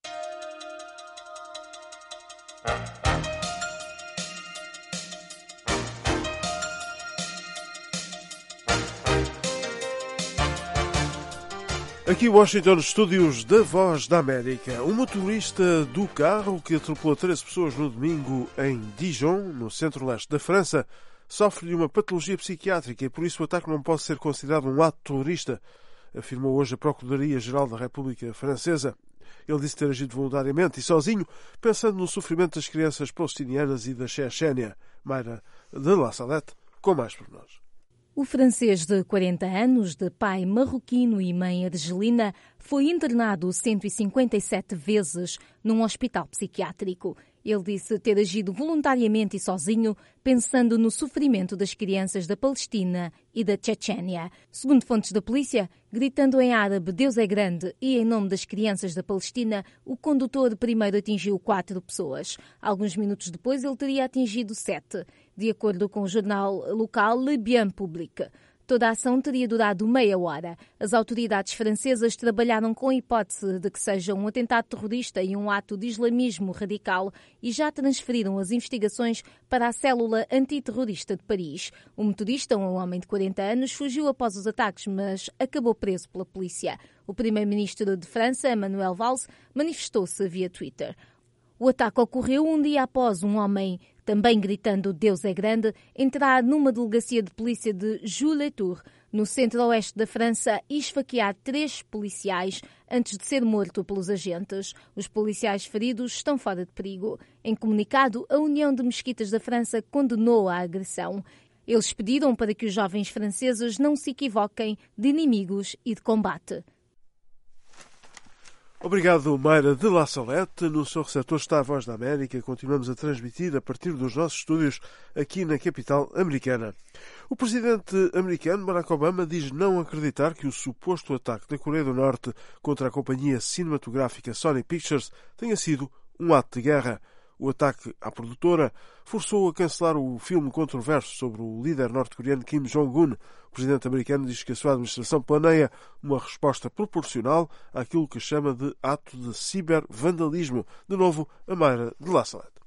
[SPEAKER 3] Aqui em Washington, nos estúdios da Voz da América, um motorista do carro que atropelou 13 pessoas no domingo em Dijon, no centro-leste da França, sofre de uma patologia psiquiátrica e por isso o ataque não pode ser considerado um ato terrorista, afirmou hoje a Procuradoria-Geral da República Francesa. Ele disse ter agido voluntariamente e sozinho, pensando no sofrimento das crianças palestinianas e da Chechênia. Mayra de La Salette, com mais pormenores.
[SPEAKER 9] O francês de 40 anos, de pai marroquino e mãe argelina, foi internado 157 vezes num hospital psiquiátrico. Ele disse ter agido voluntariamente e sozinho, pensando no sofrimento das crianças da Palestina e da Chechênia. Segundo fontes da polícia, gritando em árabe "Deus é grande" e em nome das crianças da Palestina, o condutor primeiro atingiu 4 pessoas. Alguns minutos depois, ele teria atingido 7, de acordo com o jornal local Le Bien Public. Toda a ação teria durado meia hora. As autoridades francesas trabalharam com a hipótese de que seja um atentado terrorista e um ato de islamismo radical e já transferiram as investigações para a célula antiterrorista de Paris. O motorista, um homem de 40 anos, fugiu após os ataques, mas acabou preso pela polícia. O primeiro-ministro de França, Manuel Valls, manifestou-se via Twitter. O ataque ocorreu um dia após um homem, também gritando "Deus é grande", entrar numa delegacia de polícia de Jules-les-Tours, no centro-oeste da França, e esfaquear 3 policiais antes de ser morto pelos agentes. Os policiais feridos estão fora de perigo. Em comunicado, a União de Mesquitas da França condenou a agressão. Eles pediram para que os jovens franceses não se equivoquem de inimigos e de combate.
[SPEAKER 3] Obrigado, Mayra de La Salette. No seu receptor está a Voz da América. Continuamos a transmitir a partir dos nossos estúdios aqui na capital americana. O presidente americano Barack Obama diz não acreditar que o suposto ataque da Coreia do Norte contra a companhia cinematográfica Sony Pictures tenha sido um ato de guerra. O ataque à produtora forçou a cancelar o filme controverso sobre o líder norte-coreano Kim Jong-un. O presidente americano diz que a sua administração planeia uma resposta proporcional àquilo que chama de ato de cibervandalismo. De novo, a Mayra de La Salette.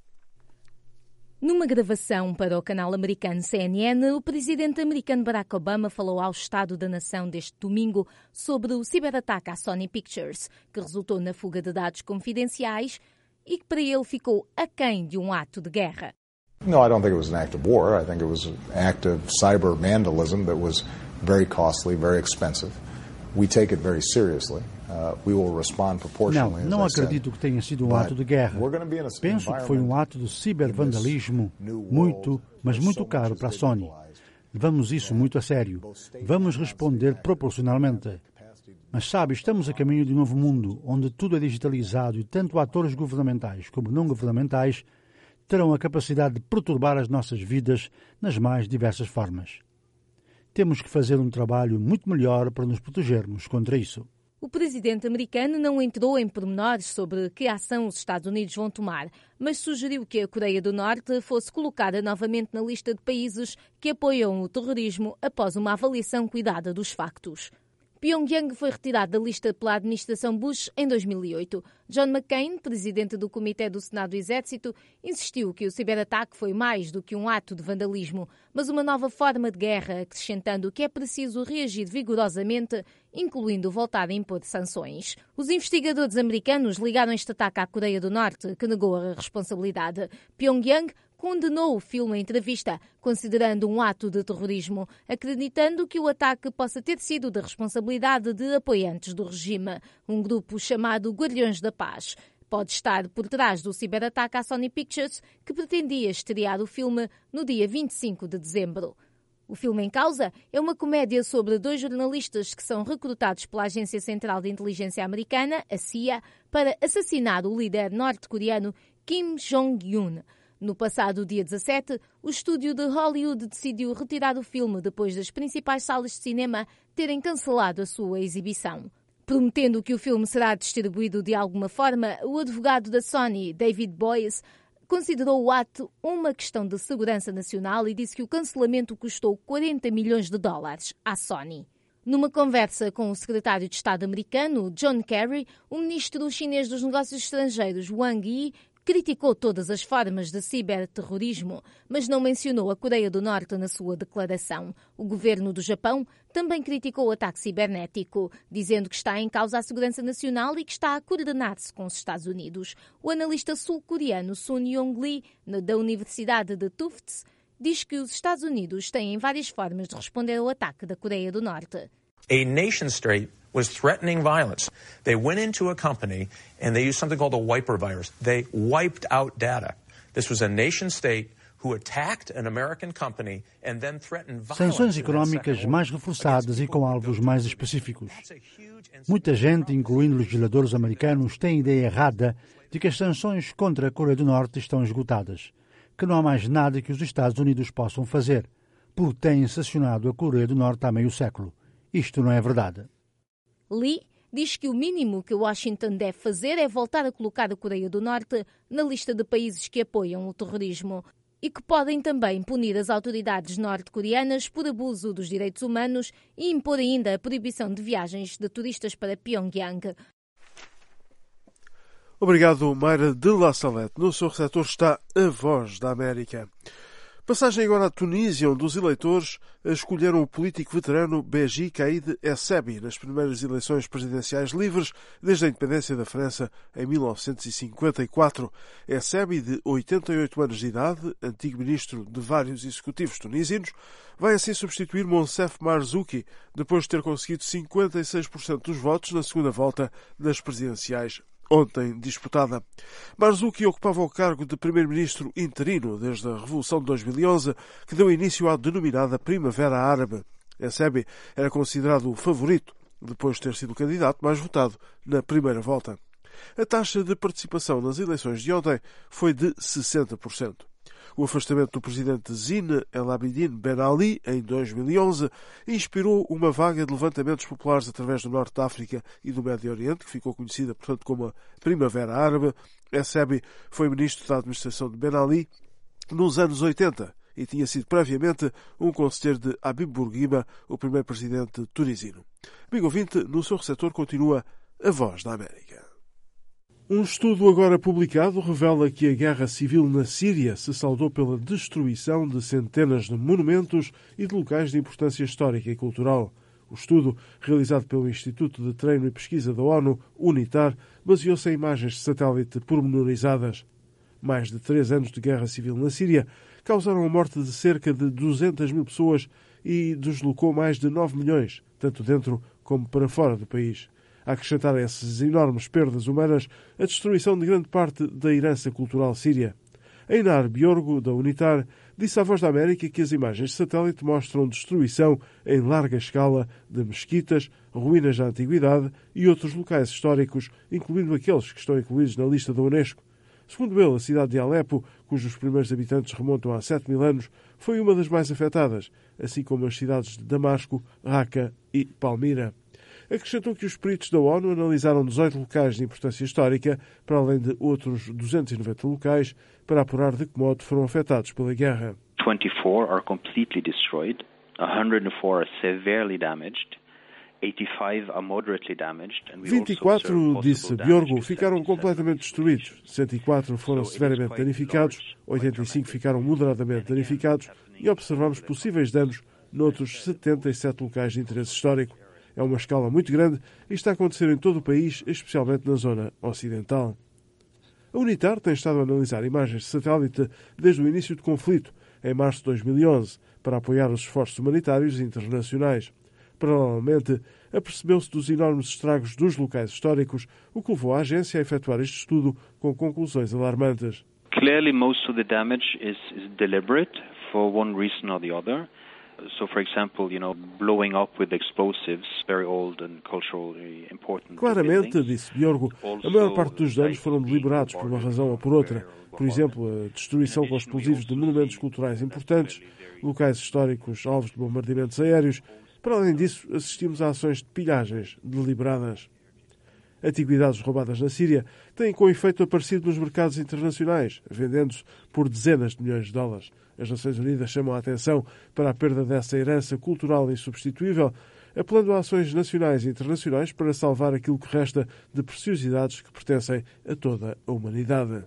[SPEAKER 9] Numa gravação para o canal americano CNN, o presidente americano Barack Obama falou ao Estado da Nação deste domingo sobre o ciberataque à Sony Pictures, que resultou na fuga de dados confidenciais e que para ele ficou aquém de um ato de guerra.
[SPEAKER 10] No, I don't think it was an act of war. I think it was an act of cyber vandalism that was very costly, very expensive. We take it very seriously. We will respond proportionally.
[SPEAKER 5] Não acredito que tenha sido um ato de guerra. Penso que foi um ato de cibervandalismo muito, mas muito caro para a Sony. Levamos isso muito a sério. Vamos responder proporcionalmente. Mas sabe, estamos a caminho de um novo mundo, onde tudo é digitalizado e tanto atores governamentais como não governamentais terão a capacidade de perturbar as nossas vidas nas mais diversas formas. Temos que fazer um trabalho muito melhor para nos protegermos contra isso.
[SPEAKER 9] O presidente americano não entrou em pormenores sobre que ação os Estados Unidos vão tomar, mas sugeriu que a Coreia do Norte fosse colocada novamente na lista de países que apoiam o terrorismo após uma avaliação cuidada dos factos. Pyongyang foi retirado da lista pela administração Bush em 2008. John McCain, presidente do Comitê do Senado do Exército, insistiu que o ciberataque foi mais do que um ato de vandalismo, mas uma nova forma de guerra, acrescentando que é preciso reagir vigorosamente, incluindo voltar a impor sanções. Os investigadores americanos ligaram este ataque à Coreia do Norte, que negou a responsabilidade. Pyongyang condenou o filme em entrevista, considerando um ato de terrorismo, acreditando que o ataque possa ter sido da responsabilidade de apoiantes do regime, um grupo chamado Guardiões da Paz. Pode estar por trás do ciberataque à Sony Pictures, que pretendia estrear o filme no dia 25 de dezembro. O filme em causa é uma comédia sobre 2 jornalistas que são recrutados pela Agência Central de Inteligência Americana, a CIA, para assassinar o líder norte-coreano Kim Jong-un. No passado dia 17, o estúdio de Hollywood decidiu retirar o filme depois das principais salas de cinema terem cancelado a sua exibição. Prometendo que o filme será distribuído de alguma forma, o advogado da Sony, David Boies, considerou o ato uma questão de segurança nacional e disse que o cancelamento custou $40 milhões à Sony. Numa conversa com o secretário de Estado americano, John Kerry, o ministro chinês dos Negócios Estrangeiros, Wang Yi, criticou todas as formas de ciberterrorismo, mas não mencionou a Coreia do Norte na sua declaração. O governo do Japão também criticou o ataque cibernético, dizendo que está em causa a segurança nacional e que está a coordenar-se com os Estados Unidos. O analista sul-coreano Sun Yong-lee, da Universidade de Tufts, diz que os Estados Unidos têm várias formas de responder ao ataque da Coreia do Norte.
[SPEAKER 11] A nation-state was threatening violence. They went into a company and they used something called a wiper virus. They wiped out data. This was a nation-state who attacked an American company and then threatened violence.
[SPEAKER 5] Sanções económicas mais reforçadas e com alvos mais específicos. Muita gente, incluindo legisladores americanos, tem a ideia errada de que as sanções contra a Coreia do Norte estão esgotadas, que não há mais nada que os Estados Unidos possam fazer, porque têm sancionado a Coreia do Norte há meio século. Isto não é verdade.
[SPEAKER 9] Lee diz que o mínimo que Washington deve fazer é voltar a colocar a Coreia do Norte na lista de países que apoiam o terrorismo e que podem também punir as autoridades norte-coreanas por abuso dos direitos humanos e impor ainda a proibição de viagens de turistas para Pyongyang.
[SPEAKER 3] Obrigado, Mayra de La Salette. No seu receptor está a Voz da América. Passagem agora à Tunísia, onde os eleitores escolheram o político veterano Beji Caid Essebsi nas primeiras eleições presidenciais livres desde a independência da França em 1954. Essebsi, de 88 anos de idade, antigo ministro de vários executivos tunisinos, vai assim substituir Monsef Marzouki, depois de ter conseguido 56% dos votos na segunda volta das presidenciais ontem disputada. Marzouki ocupava o cargo de primeiro-ministro interino desde a Revolução de 2011, que deu início à denominada Primavera Árabe. Essebsi era considerado o favorito depois de ter sido o candidato mais votado na primeira volta. A taxa de participação nas eleições de ontem foi de 60%. O afastamento do presidente Zine El Abidine Ben Ali, em 2011, inspirou uma vaga de levantamentos populares através do Norte da África e do Médio Oriente, que ficou conhecida, portanto, como a Primavera Árabe. Essebsi foi ministro da administração de Ben Ali nos anos 80 e tinha sido previamente um conselheiro de Habib Bourguiba, o primeiro presidente tunisino. Amigo ouvinte, no seu receptor continua a Voz da América. Um estudo agora publicado revela que a guerra civil na Síria se saldou pela destruição de centenas de monumentos e de locais de importância histórica e cultural. O estudo, realizado pelo Instituto de Treino e Pesquisa da ONU, UNITAR, baseou-se em imagens de satélite pormenorizadas. Mais de 3 anos de guerra civil na Síria causaram a morte de cerca de 200 mil pessoas e deslocou mais de 9 milhões, tanto dentro como para fora do país. A acrescentar a essas enormes perdas humanas a destruição de grande parte da herança cultural síria. Einar Bjorgo, da UNITAR, disse à Voz da América que as imagens de satélite mostram destruição em larga escala de mesquitas, ruínas da antiguidade e outros locais históricos, incluindo aqueles que estão incluídos na lista da Unesco. Segundo ele, a cidade de Alepo, cujos primeiros habitantes remontam a 7.000 anos, foi uma das mais afetadas, assim como as cidades de Damasco, Raqqa e Palmira. Acrescentou que os peritos da ONU analisaram 18 locais de importância histórica, para além de outros 290 locais, para apurar de que modo foram afetados pela guerra.
[SPEAKER 12] 24 are completely destroyed, 104 are severely damaged, 85 are moderately damaged, and we
[SPEAKER 3] 24, disse Bjorgo, ficaram completamente destruídos, 104 foram severamente danificados, 85 ficaram moderadamente danificados e observamos possíveis danos noutros 77 locais de interesse histórico. É uma escala muito grande e está a acontecer em todo o país, especialmente na zona ocidental. A UNITAR tem estado a analisar imagens de satélite desde o início do conflito, em março de 2011, para apoiar os esforços humanitários internacionais. Paralelamente, apercebeu-se dos enormes estragos dos locais históricos, o que levou a agência a efetuar este estudo com conclusões alarmantes.
[SPEAKER 12] Clearly, most of the damage is deliberate for one reason or the other. So, for example, blowing up with explosives, very old and culturally important.
[SPEAKER 3] Claramente, disse Bjorgo, a maior parte dos danos foram deliberados por uma razão ou por outra. Por exemplo, a destruição com explosivos de monumentos culturais importantes, locais históricos alvos de bombardeamentos aéreos. Para além disso, assistimos a ações de pilhagens deliberadas. Antiguidades roubadas na Síria têm com efeito aparecido nos mercados internacionais, vendendo-se por dezenas de milhões de dólares. As Nações Unidas chamam a atenção para a perda dessa herança cultural insubstituível, apelando a ações nacionais e internacionais para salvar aquilo que resta de preciosidades que pertencem a toda a humanidade.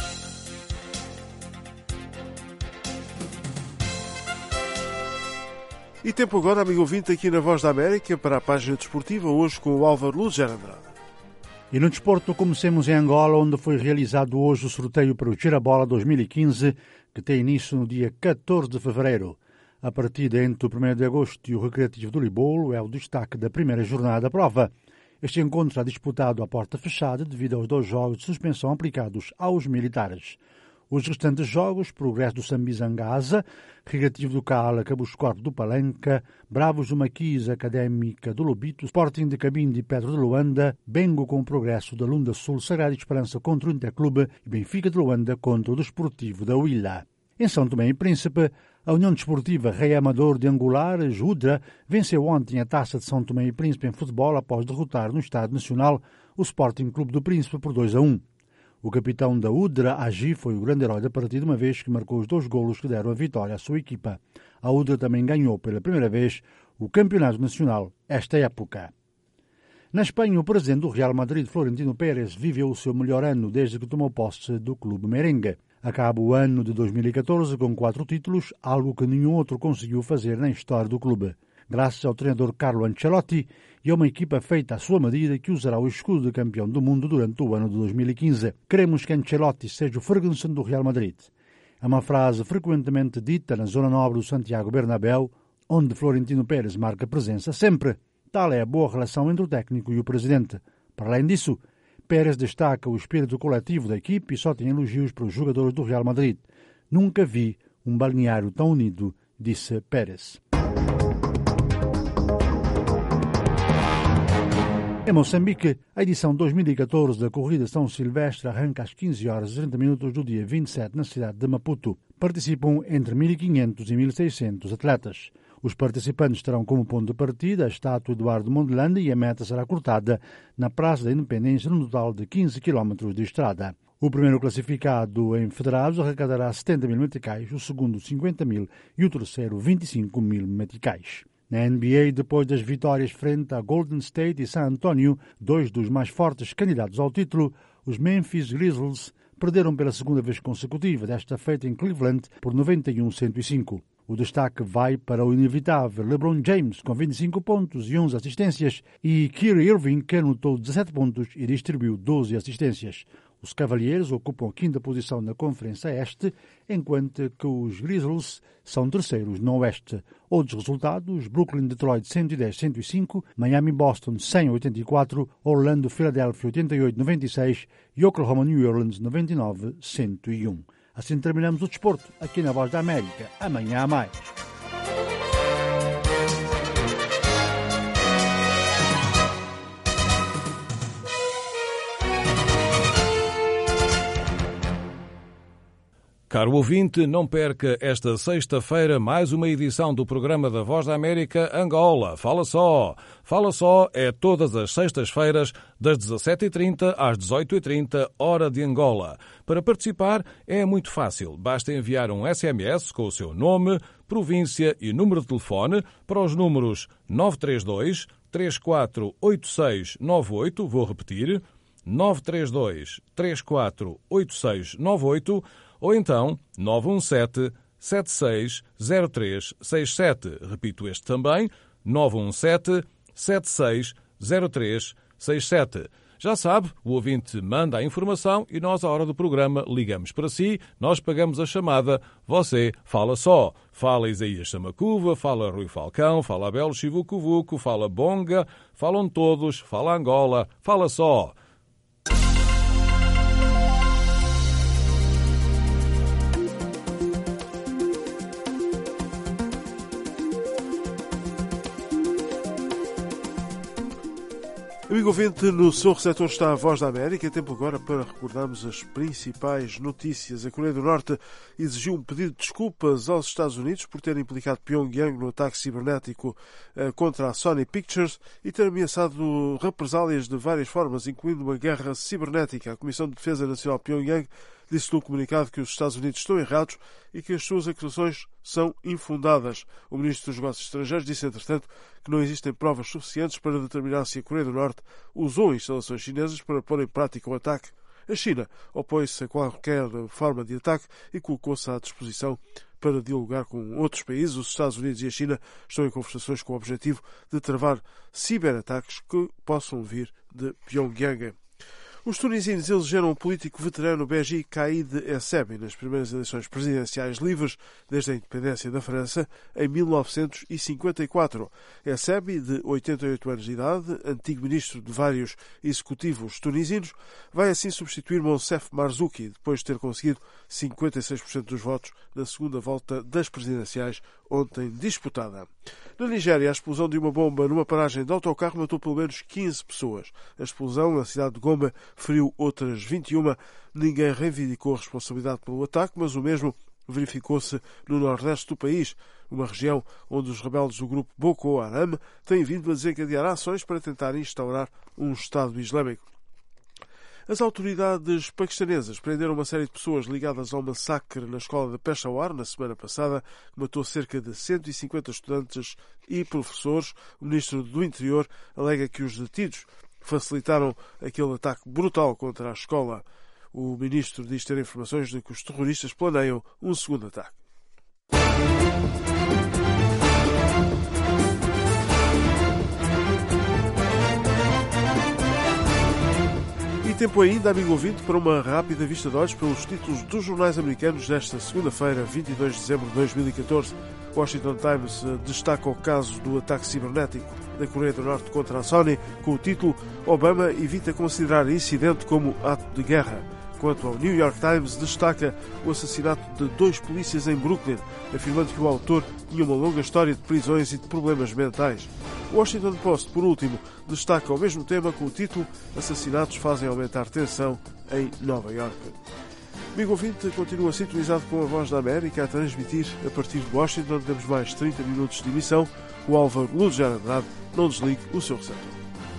[SPEAKER 3] E tempo agora, amigo ouvinte, aqui na Voz da América, para a página desportiva, hoje com o Álvaro Luz Andrade.
[SPEAKER 5] E no desporto, comecemos em Angola, onde foi realizado hoje o sorteio para o Girabola 2015, que tem início no dia 14 de fevereiro. A partida entre o 1º de agosto e o Recreativo do Libolo é o destaque da primeira jornada da prova. Este encontro será disputado à porta fechada devido aos 2 jogos de suspensão aplicados aos militares. Os restantes jogos, Progresso do Sambizangaza, Recreativo do Cala, Cabuscorp do Palenca, Bravos do Maquis, Académica do Lobito, Sporting de Cabinde e Pedro de Luanda, Bengo com o Progresso da Lunda Sul, Sagrada Esperança contra o Interclube e Benfica de Luanda contra o Desportivo da Huila. Em São Tomé e Príncipe, a União Desportiva Rei Amador de Angolar, Judra, venceu ontem a Taça de São Tomé e Príncipe em futebol após derrotar no Estádio Nacional o Sporting Clube do Príncipe por 2-1. O capitão da Udra, Agi, foi o grande herói da partida, uma vez que marcou os 2 golos que deram a vitória à sua equipa. A Udra também ganhou pela primeira vez o Campeonato Nacional esta época. Na Espanha, o presidente do Real Madrid, Florentino Pérez, viveu o seu melhor ano desde que tomou posse do clube merengue. Acaba o ano de 2014 com 4 títulos, algo que nenhum outro conseguiu fazer na história do clube. Graças ao treinador Carlo Ancelotti e a uma equipa feita à sua medida que usará o escudo de campeão do mundo durante o ano de 2015. Queremos que Ancelotti seja o Ferguson do Real Madrid. É uma frase frequentemente dita na zona nobre do Santiago Bernabéu, onde Florentino Pérez marca presença sempre. Tal é a boa relação entre o técnico e o presidente. Para além disso, Pérez destaca o espírito coletivo da equipe e só tem elogios para os jogadores do Real Madrid. Nunca vi um balneário tão unido, disse Pérez. Em Moçambique, a edição 2014 da Corrida São Silvestre arranca às 15h30 do dia 27 na cidade de Maputo. Participam entre 1.500 e 1.600 atletas. Os participantes terão como ponto de partida a estátua Eduardo Mondlane e a meta será cortada na Praça da Independência num total de 15 km de estrada. O primeiro classificado em federados arrecadará 70.000 meticais, o segundo 50.000 e o terceiro 25.000 meticais. Na NBA, depois das vitórias frente a Golden State e San Antonio, dois dos mais fortes candidatos ao título, os Memphis Grizzlies perderam pela segunda vez consecutiva, desta feita em Cleveland, por 91-105. O destaque vai para o inevitável LeBron James, com 25 pontos e 11 assistências, e Kyrie Irving, que anotou 17 pontos e distribuiu 12 assistências. Os Cavaliers ocupam a quinta posição na Conferência Este, enquanto que os Grizzlies são terceiros no Oeste. Outros resultados: Brooklyn-Detroit 110-105, Miami-Boston 100-84, Orlando-Philadelphia 88-96 e Oklahoma-New Orleans 99-101. Assim terminamos o desporto aqui na Voz da América. Amanhã há mais.
[SPEAKER 14] Caro ouvinte, não perca esta sexta-feira mais uma edição do programa da Voz da América Angola. Fala só! Fala só é todas as sextas-feiras, das 17h30 às 18h30, hora de Angola. Para participar é muito fácil. Basta enviar um SMS com o seu nome, província e número de telefone para os números 932 348698, vou repetir, 932 348698, ou então 917-760367. Repito este também, 917-760367. Já sabe, o ouvinte manda a informação e nós, à hora do programa, ligamos para si, nós pagamos a chamada, você fala só. Fala Isaías Samacuva, fala Rui Falcão, fala Abel Chivucovuco, fala Bonga, falam todos, fala Angola, fala só.
[SPEAKER 3] Amigo ouvinte, no seu receptor está a Voz da América. É tempo agora para recordarmos as principais notícias. A Coreia do Norte exigiu um pedido de desculpas aos Estados Unidos por ter implicado Pyongyang no ataque cibernético contra a Sony Pictures e ter ameaçado represálias de várias formas, incluindo uma guerra cibernética. A Comissão de Defesa Nacional de Pyongyang disse num comunicado que os Estados Unidos estão errados e que as suas acusações são infundadas. O Ministro dos Negócios Estrangeiros disse, entretanto, que não existem provas suficientes para determinar se a Coreia do Norte usou instalações chinesas para pôr em prática o ataque. A China opõe-se a qualquer forma de ataque e colocou-se à disposição para dialogar com outros países. Os Estados Unidos e a China estão em conversações com o objetivo de travar ciberataques que possam vir de Pyongyang. Os tunisinos elegeram o político veterano Beji Caid Essebsi nas primeiras eleições presidenciais livres desde a independência da França em 1954. Essebsi, de 88 anos de idade, antigo ministro de vários executivos tunisinos, vai assim substituir Monsef Marzouki, depois de ter conseguido 56% dos votos na segunda volta das presidenciais ontem disputada. Na Nigéria, a explosão de uma bomba numa paragem de autocarro matou pelo menos 15 pessoas. A explosão na cidade de Goma feriu outras 21. Ninguém reivindicou a responsabilidade pelo ataque, mas o mesmo verificou-se no nordeste do país, uma região onde os rebeldes do grupo Boko Haram têm vindo a desencadear ações para tentar instaurar um Estado Islâmico. As autoridades paquistanesas prenderam uma série de pessoas ligadas ao massacre na escola de Peshawar na semana passada, que matou cerca de 150 estudantes e professores. O ministro do Interior alega que os detidos facilitaram aquele ataque brutal contra a escola. O ministro diz ter informações de que os terroristas planeiam um segundo ataque. E tempo ainda, amigo ouvinte, para uma rápida vista de olhos pelos títulos dos jornais americanos desta segunda-feira, 22 de dezembro de 2014. O Washington Times destaca o caso do ataque cibernético da Coreia do Norte contra a Sony, com o título "Obama evita considerar incidente como ato de guerra". Quanto ao New York Times, destaca o assassinato de 2 polícias em Brooklyn, afirmando que o autor tinha uma longa história de prisões e de problemas mentais. O Washington Post, por último, destaca o mesmo tema com o título "Assassinatos fazem aumentar tensão em Nova Iorque". Amigo ouvinte, continua sintonizado com a Voz da América a transmitir a partir de Washington. Temos mais 30 minutos de emissão. O Álvaro Luz Andrade, não desligue o seu receptor.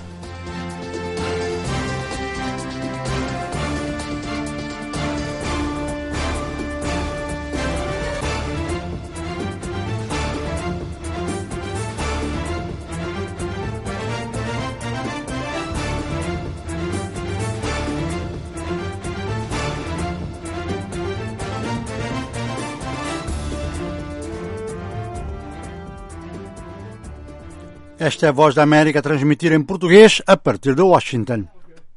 [SPEAKER 5] Esta é a Voz da América a transmitir em português a partir de Washington.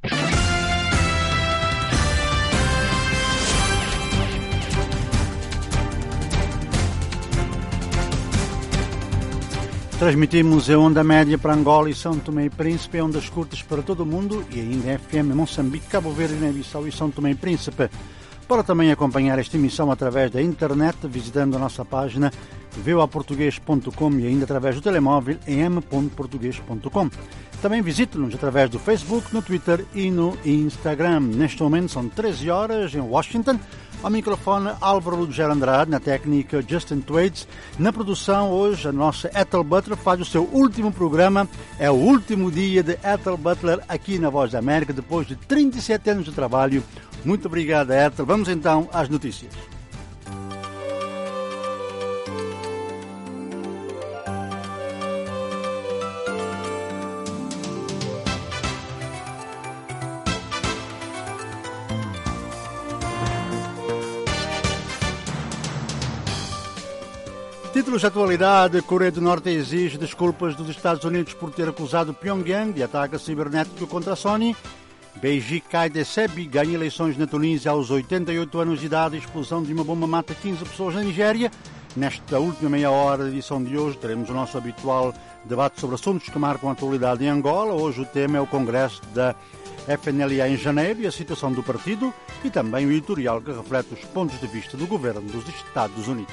[SPEAKER 5] Transmitimos a onda média para Angola e São Tomé e Príncipe, ondas curtas para todo o mundo e ainda FM em Moçambique, Cabo Verde, Guiné-Bissau e São Tomé e Príncipe. Para também acompanhar esta emissão através da internet, visitando a nossa página voaportugues.com e ainda através do telemóvel em m.portugues.com. Também visite-nos através do Facebook, no Twitter e no Instagram. Neste momento são 13 horas em Washington. Ao microfone Álvaro Luz Andrade, na técnica Justin Thwaites. Na produção hoje a nossa Ethel Butler faz o seu último programa. É o último dia de Ethel Butler aqui na Voz da América, depois de 37 anos de trabalho. Muito obrigado, Ethel. Vamos então às notícias. Títulos de atualidade: Coreia do Norte exige desculpas dos Estados Unidos por ter acusado Pyongyang de ataque cibernético contra a Sony. Beijing Kaide-Sebi ganha eleições na Tunísia aos 88 anos de idade. A explosão de uma bomba mata 15 pessoas na Nigéria. Nesta última meia hora da edição de hoje teremos o nosso habitual debate sobre assuntos que marcam a atualidade em Angola. Hoje o tema é o Congresso da FNLA em janeiro e a situação do partido, e também o editorial que reflete os pontos de vista do governo dos Estados Unidos.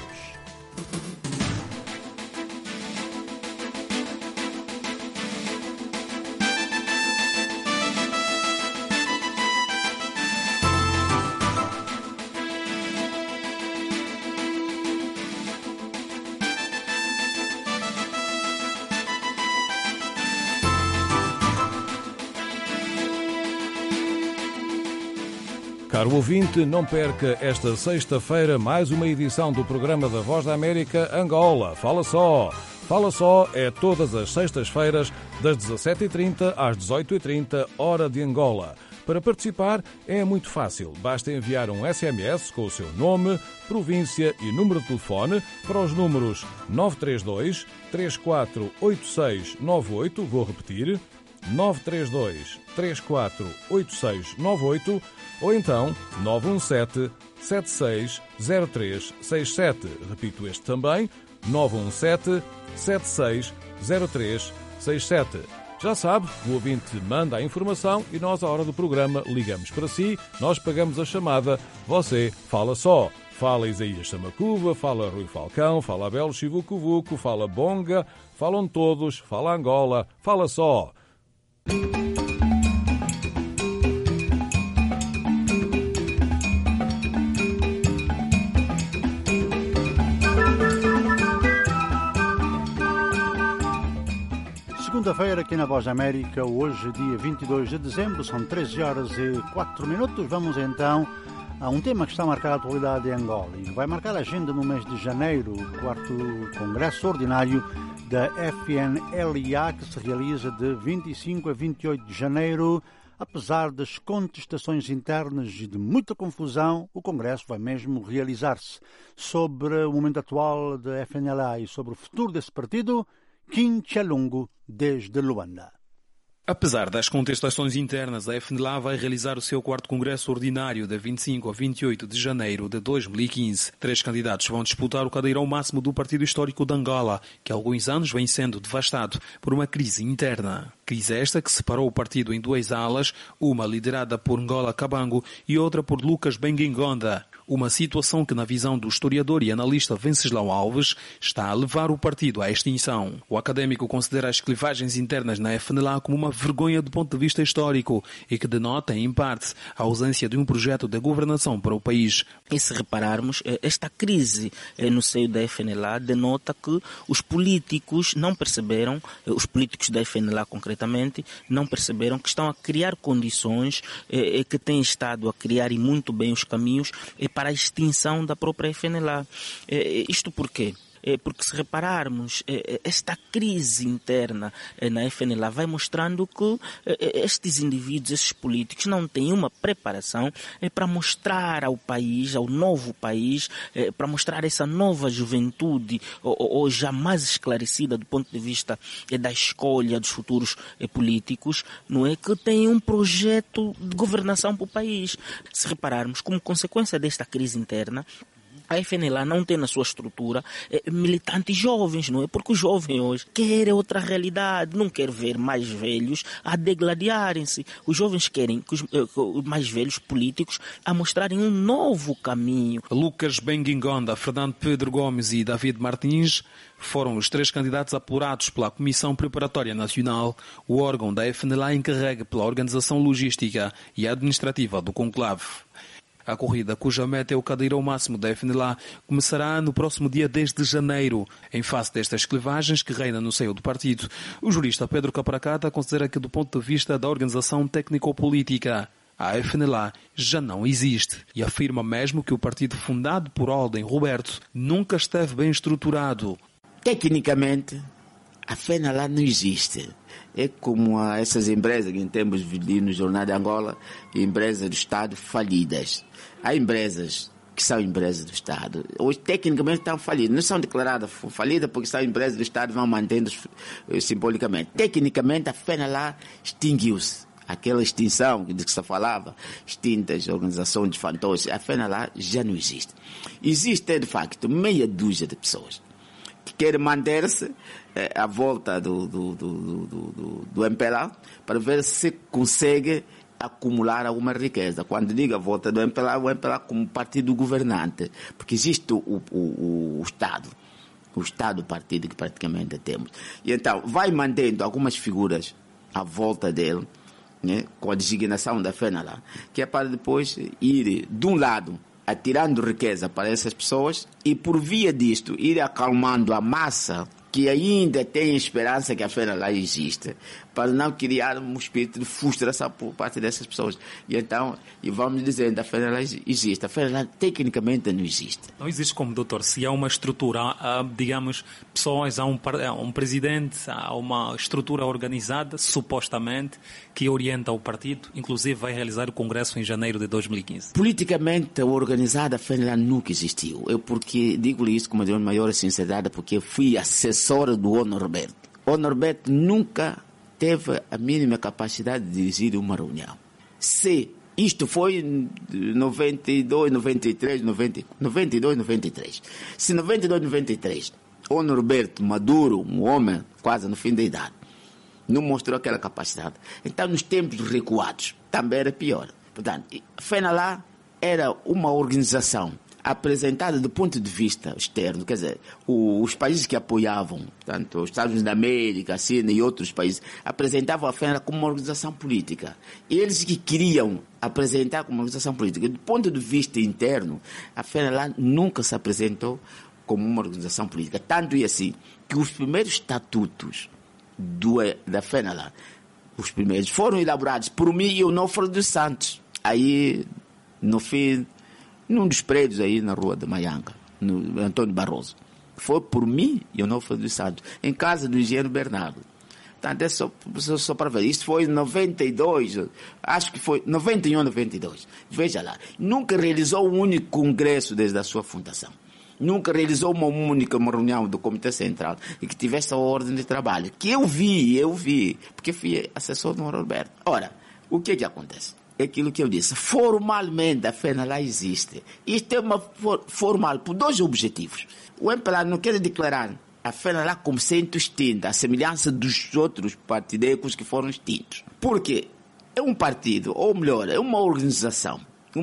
[SPEAKER 14] Caro ouvinte, não perca esta sexta-feira mais uma edição do programa da Voz da América Angola. Fala só! Fala só é todas as sextas-feiras, das 17h30 às 18h30, hora de Angola. Para participar é muito fácil. Basta enviar um SMS com o seu nome, província e número de telefone para os números 932 348698. Vou repetir: 932 348698, ou então 917 760367. Repito este também: 917 760367. Já sabe, o ouvinte manda a informação e nós, à hora do programa, ligamos para si, nós pagamos a chamada, você fala só. Fala Isaías Samacuva, fala Rui Falcão, fala Abel Chivucuvuco, fala Bonga, falam todos, fala Angola, fala só.
[SPEAKER 5] Segunda-feira aqui na Voz da América, hoje dia 22 de dezembro, são 13 horas e 4 minutos. Vamos então a um tema que está a marcar a atualidade em Angola e vai marcar a agenda no mês de janeiro, o 4º Congresso Ordinário da FNLA, que se realiza de 25 a 28 de janeiro. Apesar das contestações internas e de muita confusão, o Congresso vai mesmo realizar-se. Sobre o momento atual da FNLA e sobre o futuro desse partido, Kim Chalungu, desde Luanda.
[SPEAKER 13] Apesar das contestações internas, a FNLA vai realizar o seu 4º Congresso Ordinário de 25 a 28 de janeiro de 2015. 3 candidatos vão disputar o cadeirão máximo do Partido Histórico de Angola, que há alguns anos vem sendo devastado por uma crise interna. Crise esta que separou o partido em duas alas, uma liderada por Ngola Kabango e outra por Lucas Benguingonda. Uma situação que, na visão do historiador e analista Venceslau Alves, está a levar o partido à extinção. O académico considera as clivagens internas na FNLA como uma vergonha do ponto de vista histórico e que denota, em parte, a ausência de um projeto de governação para o país.
[SPEAKER 15] E se repararmos, esta crise no seio da FNLA denota que os políticos não perceberam, os políticos da FNLA concretamente, não perceberam que estão a criar condições que têm estado a criar e muito bem os caminhos para a extinção da própria FNLA. Isto por quê? Porque se repararmos, esta crise interna na FNLA vai mostrando que estes indivíduos, estes políticos, não têm uma preparação para mostrar ao país, ao novo país, para mostrar essa nova juventude, ou já mais esclarecida do ponto de vista da escolha dos futuros políticos, não é, que têm um projeto de governação para o país. Se repararmos, como consequência desta crise interna, a FNLA não tem na sua estrutura militantes jovens, não é? Porque o jovem hoje quer outra realidade, não quer ver mais velhos a degladiarem-se. Os jovens querem que os mais velhos políticos a mostrarem um novo caminho.
[SPEAKER 13] Lucas Benguingonda, Fernando Pedro Gomes e David Martins foram os 3 candidatos apurados pela Comissão Preparatória Nacional, o órgão da FNLA encarregue pela organização logística e administrativa do conclave. A corrida, cuja meta é o cadeirão máximo da FNLA, começará no próximo dia 10 de janeiro. Em face destas clivagens que reinam no seio do partido, o jurista Pedro Capracata considera que, do ponto de vista da organização técnico-política, a FNLA já não existe e afirma mesmo que o partido fundado por Alden Roberto nunca esteve bem estruturado.
[SPEAKER 16] Tecnicamente, a FNLA não existe. É como essas empresas que temos visto no Jornal de Angola, empresas do Estado falidas. Há empresas que são empresas do Estado. Hoje, tecnicamente, estão falidas. Não são declaradas falidas porque são empresas do Estado e vão mantendo simbolicamente. Tecnicamente, a FNLA extinguiu-se. Aquela extinção de que se falava, extintas organizações de fantoches, a FNLA já não existe. Existe, de facto, meia dúzia de pessoas que querem manter-se à volta do MPLA para ver se consegue acumular alguma riqueza. Quando digo a volta do MPLA, o MPLA como partido governante, porque existe o Estado, o partido que praticamente temos. E então vai mantendo algumas figuras à volta dele, né, com a designação da FNLA, que é para depois ir, de um lado, atirando riqueza para essas pessoas e, por via disto, ir acalmando a massa que ainda tem esperança que a FNLA existe, para não criar um espírito de frustração por parte dessas pessoas. E então, vamos dizendo, a FNLA existe. A FNLA tecnicamente não existe.
[SPEAKER 17] Não existe como, doutor, se há uma estrutura, há, digamos, pessoas, há um presidente, há uma estrutura organizada, supostamente, que orienta o partido, inclusive vai realizar o Congresso em janeiro de 2015.
[SPEAKER 16] Politicamente organizada, a FNLA nunca existiu. Eu digo-lhe isso com a maior sinceridade, porque eu fui assessor do Ono Roberto. Ono Roberto nunca teve a mínima capacidade de dirigir uma reunião. Se isto foi em 92, 93, 92, 93. Se 92, 93, Ono Roberto Maduro, um homem quase no fim da idade, não mostrou aquela capacidade, então nos tempos recuados também era pior. Portanto, a FNLA era uma organização apresentada do ponto de vista externo, quer dizer, os países que apoiavam, tanto os Estados Unidos da América, a China e outros países, apresentavam a FNLA como uma organização política. Eles que queriam apresentar como uma organização política. Do ponto de vista interno, a FNLA nunca se apresentou como uma organização política. Tanto e assim, que os primeiros estatutos da FNLA, os primeiros, foram elaborados por mim e o Onofre dos Santos. Aí, no fim, num dos prédios aí na rua de Maianga, no Antônio Barroso. Foi por mim e o Onofre dos Santos, em casa do engenheiro Bernardo. Portanto, é só para ver. Isso foi em 92, acho que foi 91, 92. Veja lá, nunca realizou um único congresso desde a sua fundação. Nunca realizou uma única reunião do Comitê Central e que tivesse a ordem de trabalho. Que eu vi, porque fui assessor do Roberto. Ora, o que acontece? É aquilo que eu disse. Formalmente, a FNLA existe. Isto é formal por dois objetivos. O MPLA não quer declarar a FENALA como sendo extinta, a semelhança dos outros partideiros que foram extintos. Porque é um partido, ou melhor, é uma organização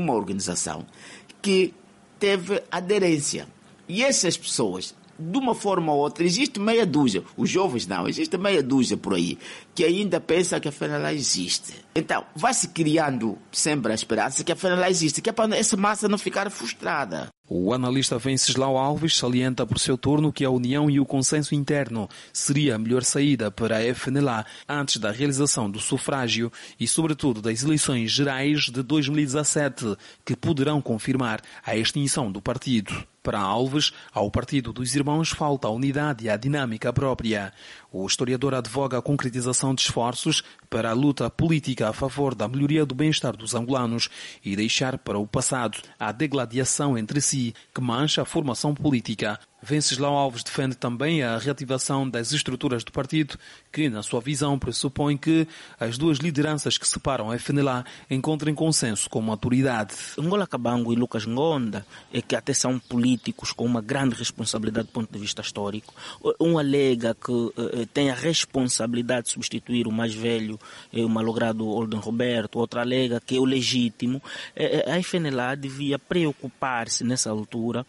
[SPEAKER 16] que teve aderência. E essas pessoas, de uma forma ou outra, existe meia dúzia, os jovens não, existe meia dúzia por aí, que ainda pensa que a FENALA existe. Então, vai-se criando sempre a esperança que a FENALA existe, que é para essa massa não ficar frustrada.
[SPEAKER 13] O analista Venceslau Alves salienta por seu turno que a união e o consenso interno seria a melhor saída para a FNLA antes da realização do sufrágio e, sobretudo, das eleições gerais de 2017, que poderão confirmar a extinção do partido. Para Alves, ao Partido dos Irmãos falta a unidade e a dinâmica própria. O historiador advoga a concretização de esforços para a luta política a favor da melhoria do bem-estar dos angolanos e deixar para o passado a degladiação entre si que mancha a formação política. Venceslau Alves defende também a reativação das estruturas do partido, que, na sua visão, pressupõe que as duas lideranças que separam a FNLA encontrem consenso com maturidade.
[SPEAKER 15] Ngola Kabango e Lucas Ngonda, que até são políticos com uma grande responsabilidade do ponto de vista histórico. Um alega que tem a responsabilidade de substituir o mais velho, o malogrado Olden Roberto. Outro alega que é o legítimo. A FNLA devia preocupar-se nessa altura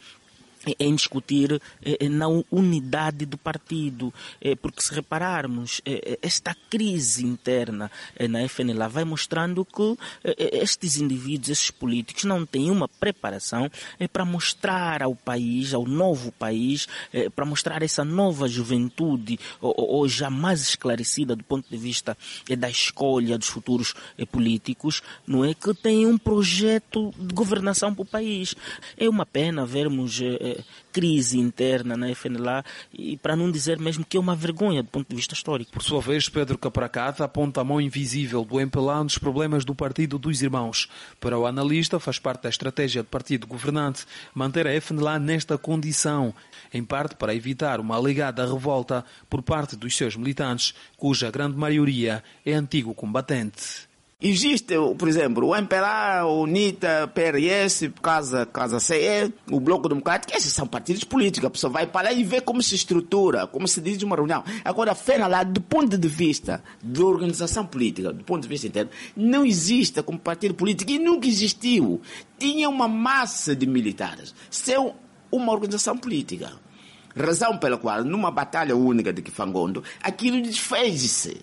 [SPEAKER 15] em discutir na unidade do partido, porque se repararmos, esta crise interna na FNLA vai mostrando que estes indivíduos, esses políticos, não têm uma preparação para mostrar ao país, ao novo país, para mostrar essa nova juventude, ou já mais esclarecida do ponto de vista da escolha dos futuros políticos, não é, que têm um projeto de governação para o país. É uma pena vermos crise interna na FNLA, e para não dizer mesmo que é uma vergonha do ponto de vista histórico.
[SPEAKER 13] Por sua vez, Pedro Capracata aponta a mão invisível do MPLA nos problemas do Partido dos Irmãos. Para o analista, faz parte da estratégia do partido governante manter a FNLA nesta condição, em parte para evitar uma alegada revolta por parte dos seus militantes, cuja grande maioria é antigo combatente.
[SPEAKER 16] Existe, por exemplo, o MPLA, o UNITA, PRS, Casa CE, o Bloco Democrático, esses são partidos políticos. A pessoa vai para lá e vê como se estrutura, como se diz uma reunião. Agora, a FENALA, do ponto de vista da organização política, do ponto de vista interno, não existe como partido político e nunca existiu. Tinha uma massa de militares. São uma organização política. Razão pela qual, numa batalha única de Kifangondo, aquilo desfez-se.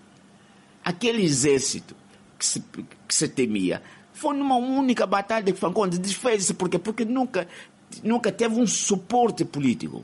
[SPEAKER 16] Aquele exército que se temia foi numa única batalha de Kifangondo, desfez-se. Por quê? Porque nunca teve um suporte político.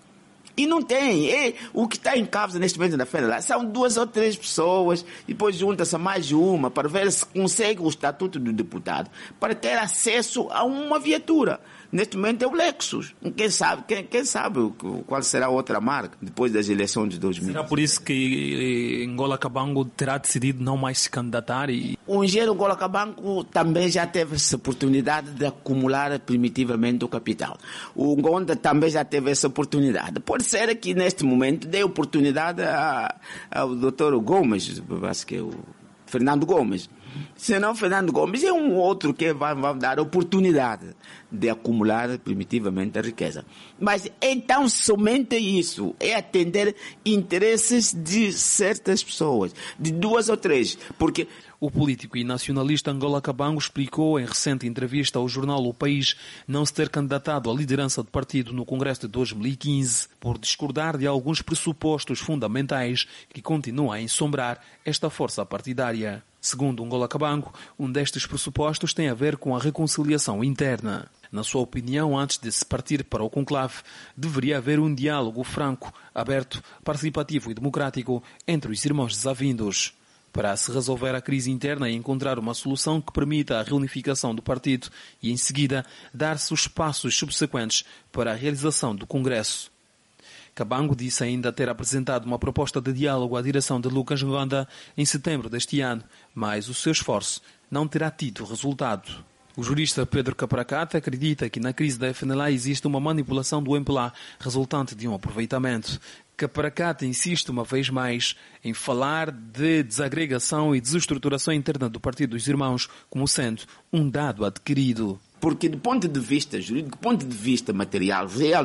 [SPEAKER 16] E não tem. O que está em causa neste momento na FENALA são 2 ou 3 pessoas, e depois junta-se a mais de uma para ver se consegue o estatuto do deputado, para ter acesso a uma viatura. Neste momento é o Lexus. Quem sabe qual será a outra marca depois das eleições de 2000.
[SPEAKER 17] Será por isso que Ngola Kabango terá decidido não mais se candidatar?
[SPEAKER 16] O engenheiro Ngola Kabango também já teve essa oportunidade de acumular primitivamente o capital. O Ngonda também já teve essa oportunidade. Pode ser que neste momento dê oportunidade ao Dr. Gomes, acho que é o Fernando Gomes. Senão, Fernando Gomes é um outro que vai dar oportunidade de acumular primitivamente a riqueza. Mas então somente isso, é atender interesses de certas pessoas, de 2 ou 3, porque
[SPEAKER 13] o político e nacionalista Ngola Kabango explicou em recente entrevista ao jornal O País não se ter candidatado à liderança do partido no Congresso de 2015 por discordar de alguns pressupostos fundamentais que continuam a ensombrar esta força partidária. Segundo Ngola Kabango, um destes pressupostos tem a ver com a reconciliação interna. Na sua opinião, antes de se partir para o conclave, deveria haver um diálogo franco, aberto, participativo e democrático entre os irmãos desavindos. Para se resolver a crise interna e encontrar uma solução que permita a reunificação do partido e, em seguida, dar-se os passos subsequentes para a realização do Congresso. Kabango disse ainda ter apresentado uma proposta de diálogo à direção de Lucas Ngonda em setembro deste ano, mas o seu esforço não terá tido resultado. O jurista Pedro Capracata acredita que na crise da FNLA existe uma manipulação do MPLA resultante de um aproveitamento. Capracata insiste uma vez mais em falar de desagregação e desestruturação interna do Partido dos Irmãos como sendo um dado adquirido.
[SPEAKER 16] Porque do ponto de vista jurídico, do ponto de vista material, realmente,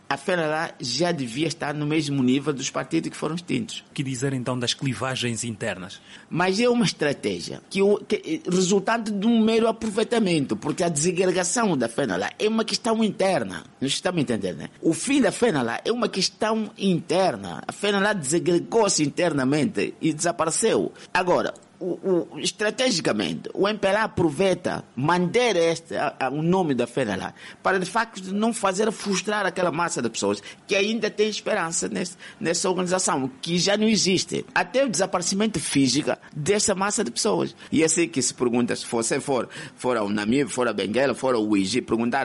[SPEAKER 16] a FENALA já devia estar no mesmo nível dos partidos que foram extintos.
[SPEAKER 17] O que dizer então das clivagens internas?
[SPEAKER 16] Mas é uma estratégia que resultante de um mero aproveitamento, porque a desagregação da FENALA é uma questão interna. Nós estamos entendendo, né? O fim da FENALA é uma questão interna. A FENALA desagregou-se internamente e desapareceu. Agora, estrategicamente, o MPLA aproveita manter o nome da FENALA para, de facto, não fazer frustrar aquela massa de pessoas que ainda tem esperança nessa organização, que já não existe. Até o desaparecimento físico dessa massa de pessoas. E é assim que se pergunta, se você for ao Namib, for a Benguela, for ao Uigi, perguntar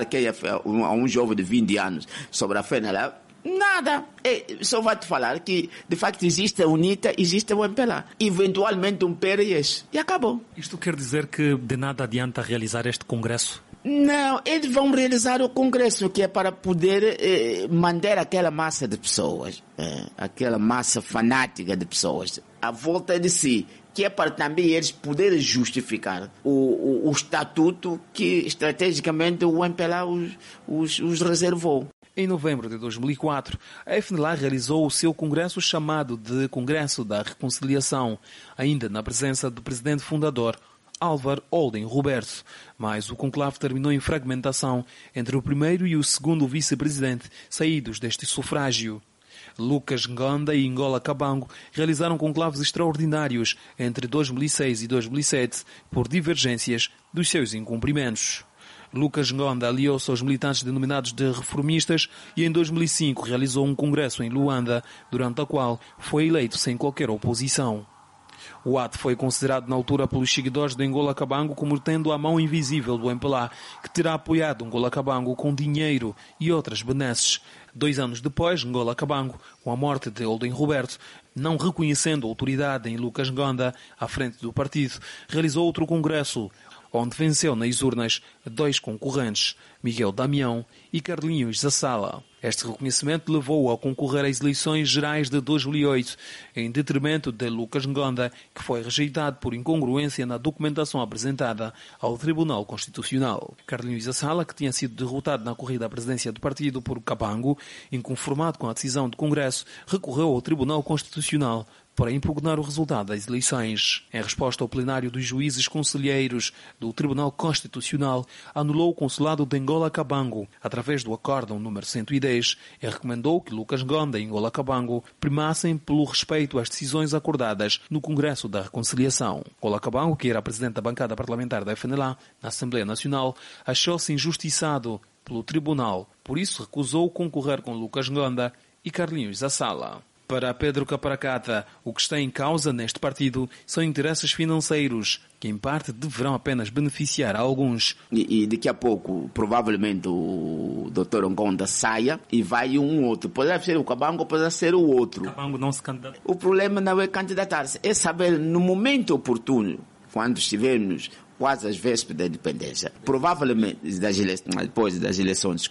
[SPEAKER 16] a um jovem de 20 anos sobre a FENALA, nada. Só vai te falar que, de facto, existe a UNITA, existe o MPLA. Eventualmente um PRS. E acabou.
[SPEAKER 17] Isto quer dizer que de nada adianta realizar este congresso?
[SPEAKER 16] Não, eles vão realizar o congresso, que é para poder manter aquela massa de pessoas, aquela massa fanática de pessoas, à volta de si, que é para também eles poderem justificar o estatuto que, estrategicamente, o MPLA os reservou.
[SPEAKER 13] Em novembro de 2004, a FNLA realizou o seu congresso chamado de Congresso da Reconciliação, ainda na presença do presidente fundador, Álvaro Holden Roberto, mas o conclave terminou em fragmentação entre o primeiro e o segundo vice-presidente saídos deste sufrágio. Lucas Ngonda e Ngola Kabango realizaram conclaves extraordinários entre 2006 e 2007 por divergências dos seus incumprimentos. Lucas Ngonda aliou-se aos militantes denominados de reformistas e em 2005 realizou um congresso em Luanda, durante o qual foi eleito sem qualquer oposição. O ato foi considerado na altura pelos seguidores de Ngola Kabango como tendo a mão invisível do MPLA, que terá apoiado Ngola Kabango com dinheiro e outras benesses. 2 anos depois, Ngola Kabango, com a morte de Holden Roberto, não reconhecendo autoridade em Lucas Ngonda à frente do partido, realizou outro congresso, onde venceu nas urnas 2 concorrentes, Miguel Damião e Carlinhos Zassala. Este reconhecimento levou-o a concorrer às eleições gerais de 2008, em detrimento de Lucas Ngonda, que foi rejeitado por incongruência na documentação apresentada ao Tribunal Constitucional. Carlinhos Zassala, que tinha sido derrotado na corrida à presidência do partido por Kabango, inconformado com a decisão do Congresso, recorreu ao Tribunal Constitucional para impugnar o resultado das eleições. Em resposta ao plenário dos juízes conselheiros do Tribunal Constitucional, anulou o consulado de Ngola Kabango, através do Acórdão número 110, e recomendou que Lucas Ngonda e Ngola Kabango primassem pelo respeito às decisões acordadas no Congresso da Reconciliação. Ngola Kabango, que era presidente da bancada parlamentar da FNLA na Assembleia Nacional, achou-se injustiçado pelo Tribunal, por isso recusou concorrer com Lucas Ngonda e Carlinhos Zassala. Para Pedro Caparacata, o que está em causa neste partido são interesses financeiros, que em parte deverão apenas beneficiar a alguns.
[SPEAKER 16] E daqui a pouco, provavelmente, o Dr. Ngonda saia e vai um outro. Poderá ser o Kabango, poderá ser o outro.
[SPEAKER 17] Kabango não se candidata.
[SPEAKER 16] O problema não é candidatar-se, é saber no momento oportuno, quando estivermos quase às vésperas da independência, provavelmente depois das eleições,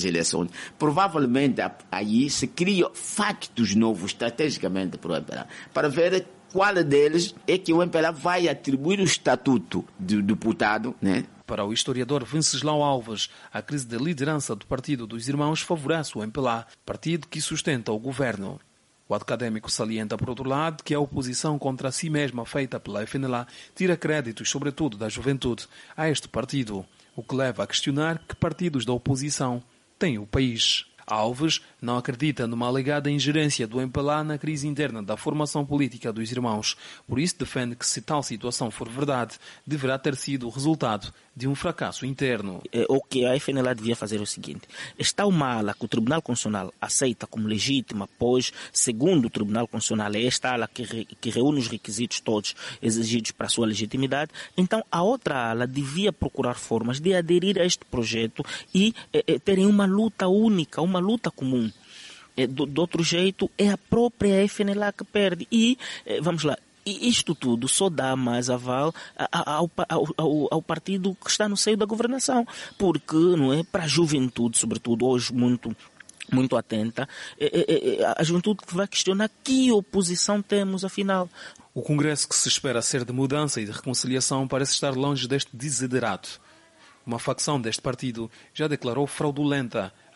[SPEAKER 16] provavelmente aí se criam factos novos estrategicamente para o MPLA, para ver qual deles é que o MPLA vai atribuir o estatuto de deputado, né?
[SPEAKER 13] Para o historiador Venceslau Alves, a crise da liderança do Partido dos Irmãos favorece o MPLA, partido que sustenta o governo. O académico salienta, por outro lado, que a oposição contra si mesma feita pela FNLA tira créditos, sobretudo da juventude, a este partido, o que leva a questionar que partidos da oposição têm o país. Alves não acredita numa alegada ingerência do MPLA na crise interna da formação política dos irmãos. Por isso defende que, se tal situação for verdade, deverá ter sido o resultado de um fracasso interno.
[SPEAKER 15] O que a FNLA devia fazer é o seguinte: está uma ala que o Tribunal Constitucional aceita como legítima, pois, segundo o Tribunal Constitucional, é esta ala que reúne os requisitos todos exigidos para a sua legitimidade. Então, a outra ala devia procurar formas de aderir a este projeto e terem uma luta única, uma luta comum. Do outro jeito, é a própria FNLA que perde. E, vamos lá, isto tudo só dá mais aval ao partido que está no seio da governação. Porque, não é, para a juventude, sobretudo, hoje muito atenta, a juventude que vai questionar que oposição temos, afinal.
[SPEAKER 13] O congresso, que se espera ser de mudança e de reconciliação, parece estar longe deste desiderato. Uma facção deste partido já declarou fraudulenta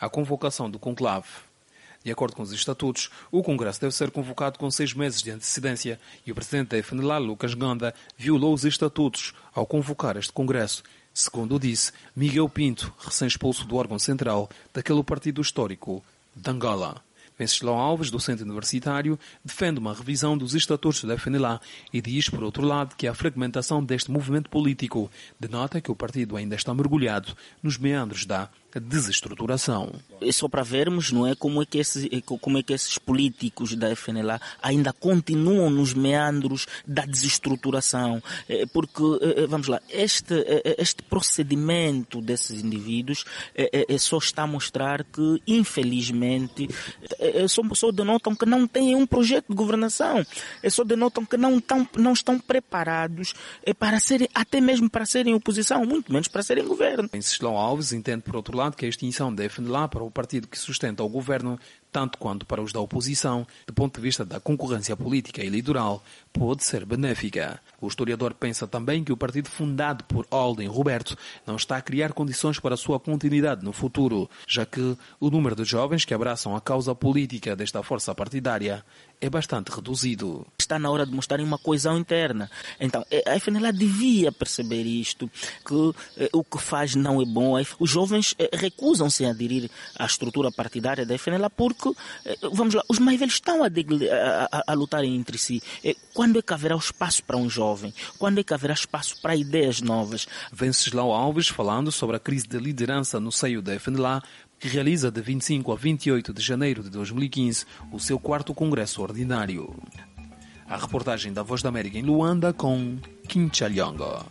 [SPEAKER 13] a convocação do conclave. De acordo com os estatutos, o Congresso deve ser convocado com 6 meses de antecedência e o presidente da FNLA, Lucas Ganda, violou os estatutos ao convocar este Congresso, segundo disse Miguel Pinto, recém-expulso do órgão central daquele partido histórico de Angola. Venceslau Alves, docente universitário, defende uma revisão dos estatutos da FNLA e diz, por outro lado, que a fragmentação deste movimento político denota que o partido ainda está mergulhado nos meandros da desestruturação.
[SPEAKER 15] É só para vermos, não é, como é que esses políticos da FNLA ainda continuam nos meandros da desestruturação, porque, vamos lá, este procedimento desses indivíduos só está a mostrar que, infelizmente, só denotam que não têm um projeto de governação, só denotam que não estão preparados para serem, até mesmo para serem oposição, muito menos para serem governo.
[SPEAKER 13] Venceslau Alves entende, por outro lado, que a extinção da FNLA para o partido que sustenta o governo, tanto quanto para os da oposição, do ponto de vista da concorrência política e eleitoral, pode ser benéfica. O historiador pensa também que o partido fundado por Alden Roberto não está a criar condições para a sua continuidade no futuro, já que o número de jovens que abraçam a causa política desta força partidária é bastante reduzido.
[SPEAKER 15] Está na hora de mostrarem uma coesão interna. Então, a FNLA devia perceber isto, que o que faz não é bom. Os jovens recusam-se a aderir à estrutura partidária da FNLA porque, vamos lá, os mais velhos estão a lutarem entre si. Quando é que haverá espaço para um jovem? Quando é que haverá espaço para ideias novas?
[SPEAKER 13] Venceslau Alves, falando sobre a crise de liderança no seio da FNLA, que realiza de 25 a 28 de janeiro de 2015 o seu 4º Congresso Ordinário. A reportagem da Voz da América em Luanda com Kim Chaliongo.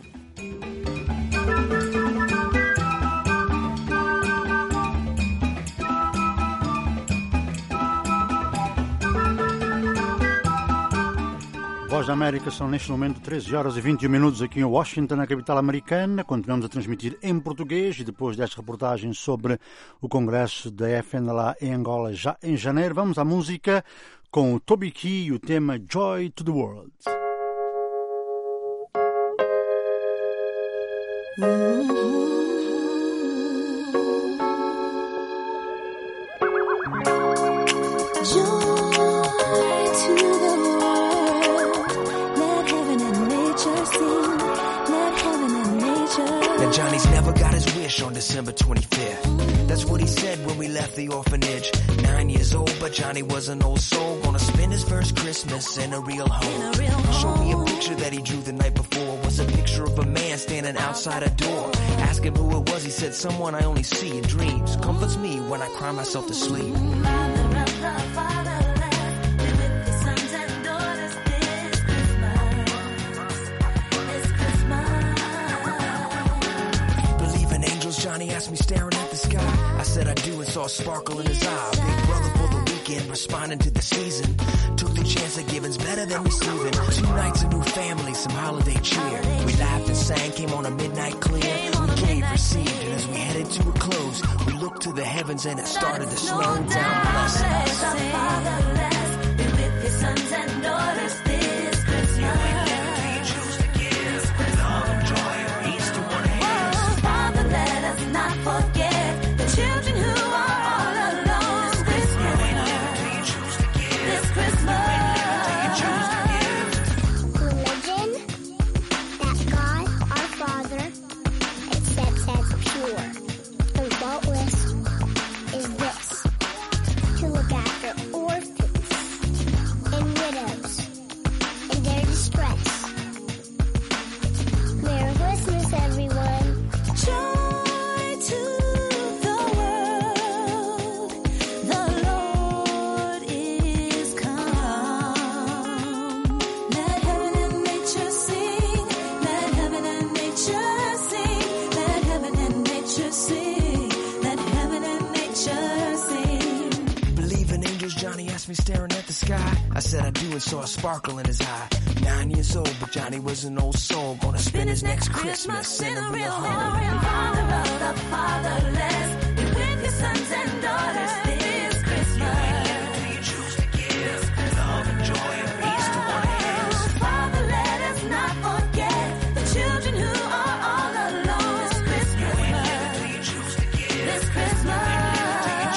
[SPEAKER 5] Voz da América, são neste momento 13 horas e 21 minutos aqui em Washington, na capital americana. Continuamos a transmitir em português e depois desta reportagem sobre o Congresso da FNLA em Angola já em janeiro, vamos à música com o Toby Keith e o tema Joy to the World.
[SPEAKER 2] Johnny's never got his wish on December 25th. That's what he said when we left the orphanage. 9 years old, but Johnny was an old soul. Gonna spend his first Christmas in a real home. Showed me a picture that he drew the night before. Was a picture of a man standing outside a door. Asked him who it was, he said, someone I only see in dreams. Comforts me when I cry myself to sleep. Johnny asked me staring at the sky. I said I do and saw a sparkle in his eye. Big brother for the weekend, responding to the season. Took the chance that giving's better than receiving. 2 nights, a new family, some holiday cheer. We laughed and sang, came on a midnight clear. We gave, received, and as we headed to a close, we looked to the heavens and it started to snow down. Bless us. Be with your sons and daughters this Christmas. Not forget the children who are all alone this Christmas. This Christmas. Religion that God, our Father, accepts as pure and faultless is this: to look after orphans and widows in their distress. Merry Christmas, everyone. Me staring at the sky. I said I do and saw a sparkle in his eye. 9 years old, but Johnny was an old soul. Gonna spend his next Christmas in a real home. Father of the fatherless, be with your sons and daughters this Christmas. Do you choose to give love and joy and peace to one hand? Father, let us not forget the children who are all alone this Christmas. Do you choose to give this Christmas?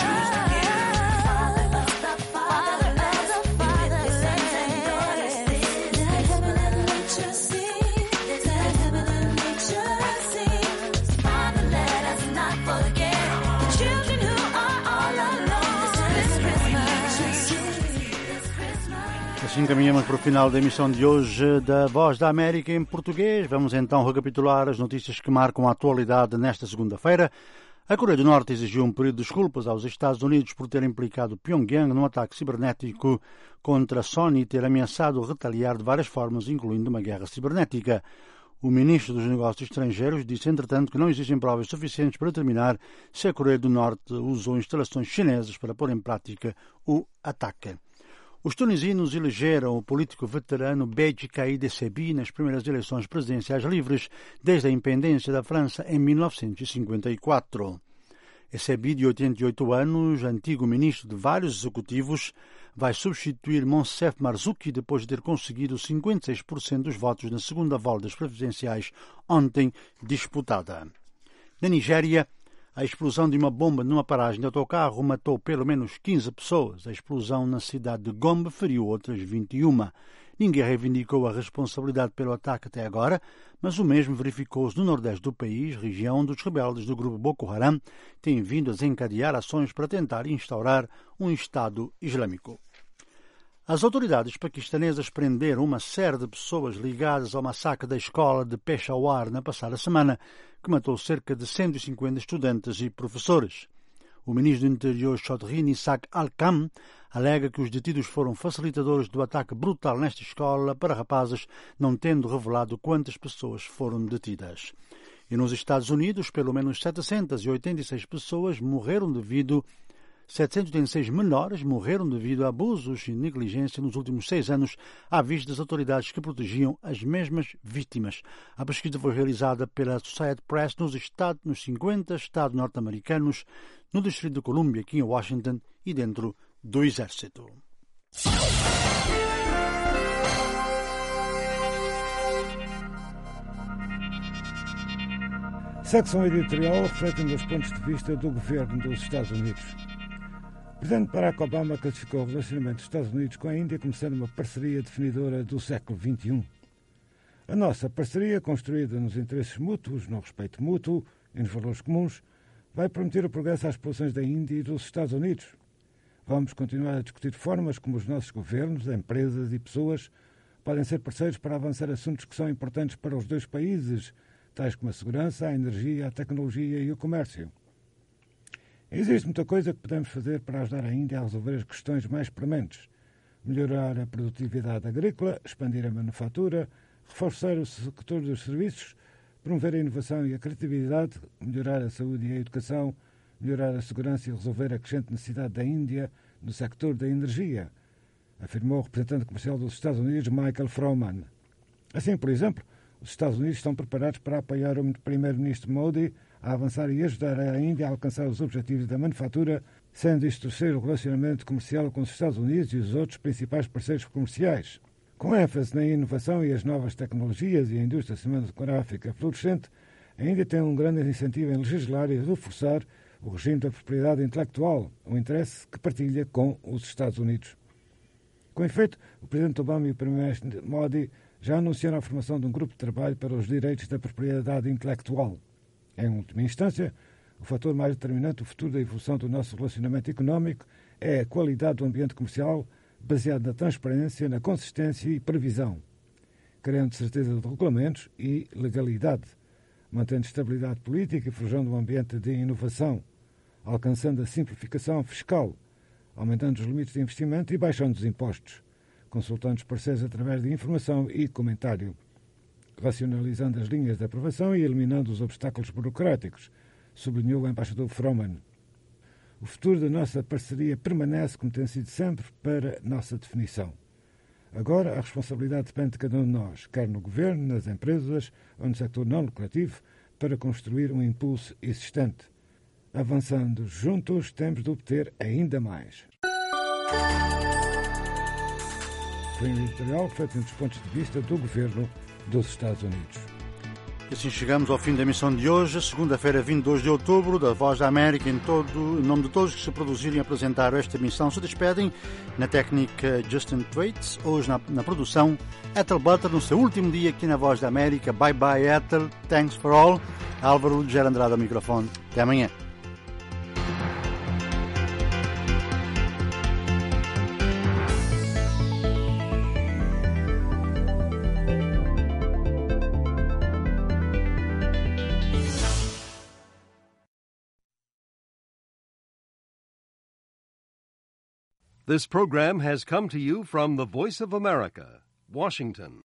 [SPEAKER 5] assim caminhamos para o final da emissão de hoje da Voz da América em português. Vamos então recapitular as notícias que marcam a atualidade nesta segunda-feira. A Coreia do Norte exigiu um pedido de desculpas aos Estados Unidos por ter implicado Pyongyang num ataque cibernético contra a Sony e ter ameaçado retaliar de várias formas, incluindo uma guerra cibernética. O ministro dos Negócios Estrangeiros disse, entretanto, que não existem provas suficientes para determinar se a Coreia do Norte usou instalações chinesas para pôr em prática o ataque. Os tunisinos elegeram o político veterano Beji Caid Essebsi nas primeiras eleições presidenciais livres desde a independência da França em 1954. Essebsi, de 88 anos, antigo ministro de vários executivos, vai substituir Monsef Marzouki depois de ter conseguido 56% dos votos na segunda volta das presidenciais ontem disputada. Na Nigéria, a explosão de uma bomba numa paragem de autocarro matou pelo menos 15 pessoas. A explosão na cidade de Gombe feriu outras 21. Ninguém reivindicou a responsabilidade pelo ataque até agora, mas o mesmo verificou-se no nordeste do país, região onde os rebeldes do grupo Boko Haram têm vindo a desencadear ações para tentar instaurar um Estado Islâmico. As autoridades paquistanesas prenderam uma série de pessoas ligadas ao massacre da escola de Peshawar na passada semana, que matou cerca de 150 estudantes e professores. O ministro do Interior, Chaudhry Nissak Al-Kam, alega que os detidos foram facilitadores do ataque brutal nesta escola para rapazes, não tendo revelado quantas pessoas foram detidas. E nos Estados Unidos, pelo menos 786 pessoas morreram 786 menores morreram devido a abusos e negligência nos últimos 6 anos, à vista das autoridades que protegiam as mesmas vítimas. A pesquisa foi realizada pela Associated Press nos 50 estados norte-americanos, no Distrito de Colômbia, aqui em Washington, e dentro do Exército.
[SPEAKER 18] Secção editorial refletindo os pontos de vista do governo dos Estados Unidos. O presidente Barack Obama classificou o relacionamento dos Estados Unidos com a Índia como sendo uma parceria definidora do século XXI. A nossa parceria, construída nos interesses mútuos, no respeito mútuo e nos valores comuns, vai permitir o progresso às populações da Índia e dos Estados Unidos. Vamos continuar a discutir formas como os nossos governos, empresas e pessoas podem ser parceiros para avançar assuntos que são importantes para os dois países, tais como a segurança, a energia, a tecnologia e o comércio. Existe muita coisa que podemos fazer para ajudar a Índia a resolver as questões mais prementes. Melhorar a produtividade agrícola, expandir a manufatura, reforçar o setor dos serviços, promover a inovação e a criatividade, melhorar a saúde e a educação, melhorar a segurança e resolver a crescente necessidade da Índia no sector da energia, afirmou o representante comercial dos Estados Unidos, Michael Froman. Assim, por exemplo, os Estados Unidos estão preparados para apoiar o primeiro-ministro Modi a avançar e ajudar a Índia a alcançar os objetivos da manufatura, sendo isto terceiro relacionamento comercial com os Estados Unidos e os outros principais parceiros comerciais. Com ênfase na inovação e as novas tecnologias e a indústria cinematográfica florescente, a Índia tem um grande incentivo em legislar e reforçar o regime da propriedade intelectual, um interesse que partilha com os Estados Unidos. Com efeito, o Presidente Obama e o Primeiro-Ministro Modi já anunciaram a formação de um grupo de trabalho para os direitos da propriedade intelectual. Em última instância, o fator mais determinante do futuro da evolução do nosso relacionamento económico é a qualidade do ambiente comercial baseado na transparência, na consistência e previsão, criando certeza de regulamentos e legalidade, mantendo estabilidade política e forjando um ambiente de inovação, alcançando a simplificação fiscal, aumentando os limites de investimento e baixando os impostos, consultando os parceiros através de informação e comentário, racionalizando as linhas de aprovação e eliminando os obstáculos burocráticos, sublinhou o embaixador Froman. O futuro da nossa parceria permanece como tem sido sempre para nossa definição. Agora, a responsabilidade depende de cada um de nós, quer no governo, nas empresas ou no sector não lucrativo, para construir um impulso existente. Avançando juntos, temos de obter ainda mais. Foi um editorial feito dos pontos de vista do governo dos Estados Unidos.
[SPEAKER 5] E assim chegamos ao fim da emissão de hoje, segunda-feira, 22 de outubro, da Voz da América. Em nome de todos que se produziram e apresentaram esta emissão, se despedem na técnica Justin Thwaites, hoje na produção Ethel Butter, no seu último dia aqui na Voz da América. Bye bye, Ethel. Thanks for all. Álvaro Gera Andrade ao microfone. Até amanhã.
[SPEAKER 19] This program has come to you from the Voice of America, Washington.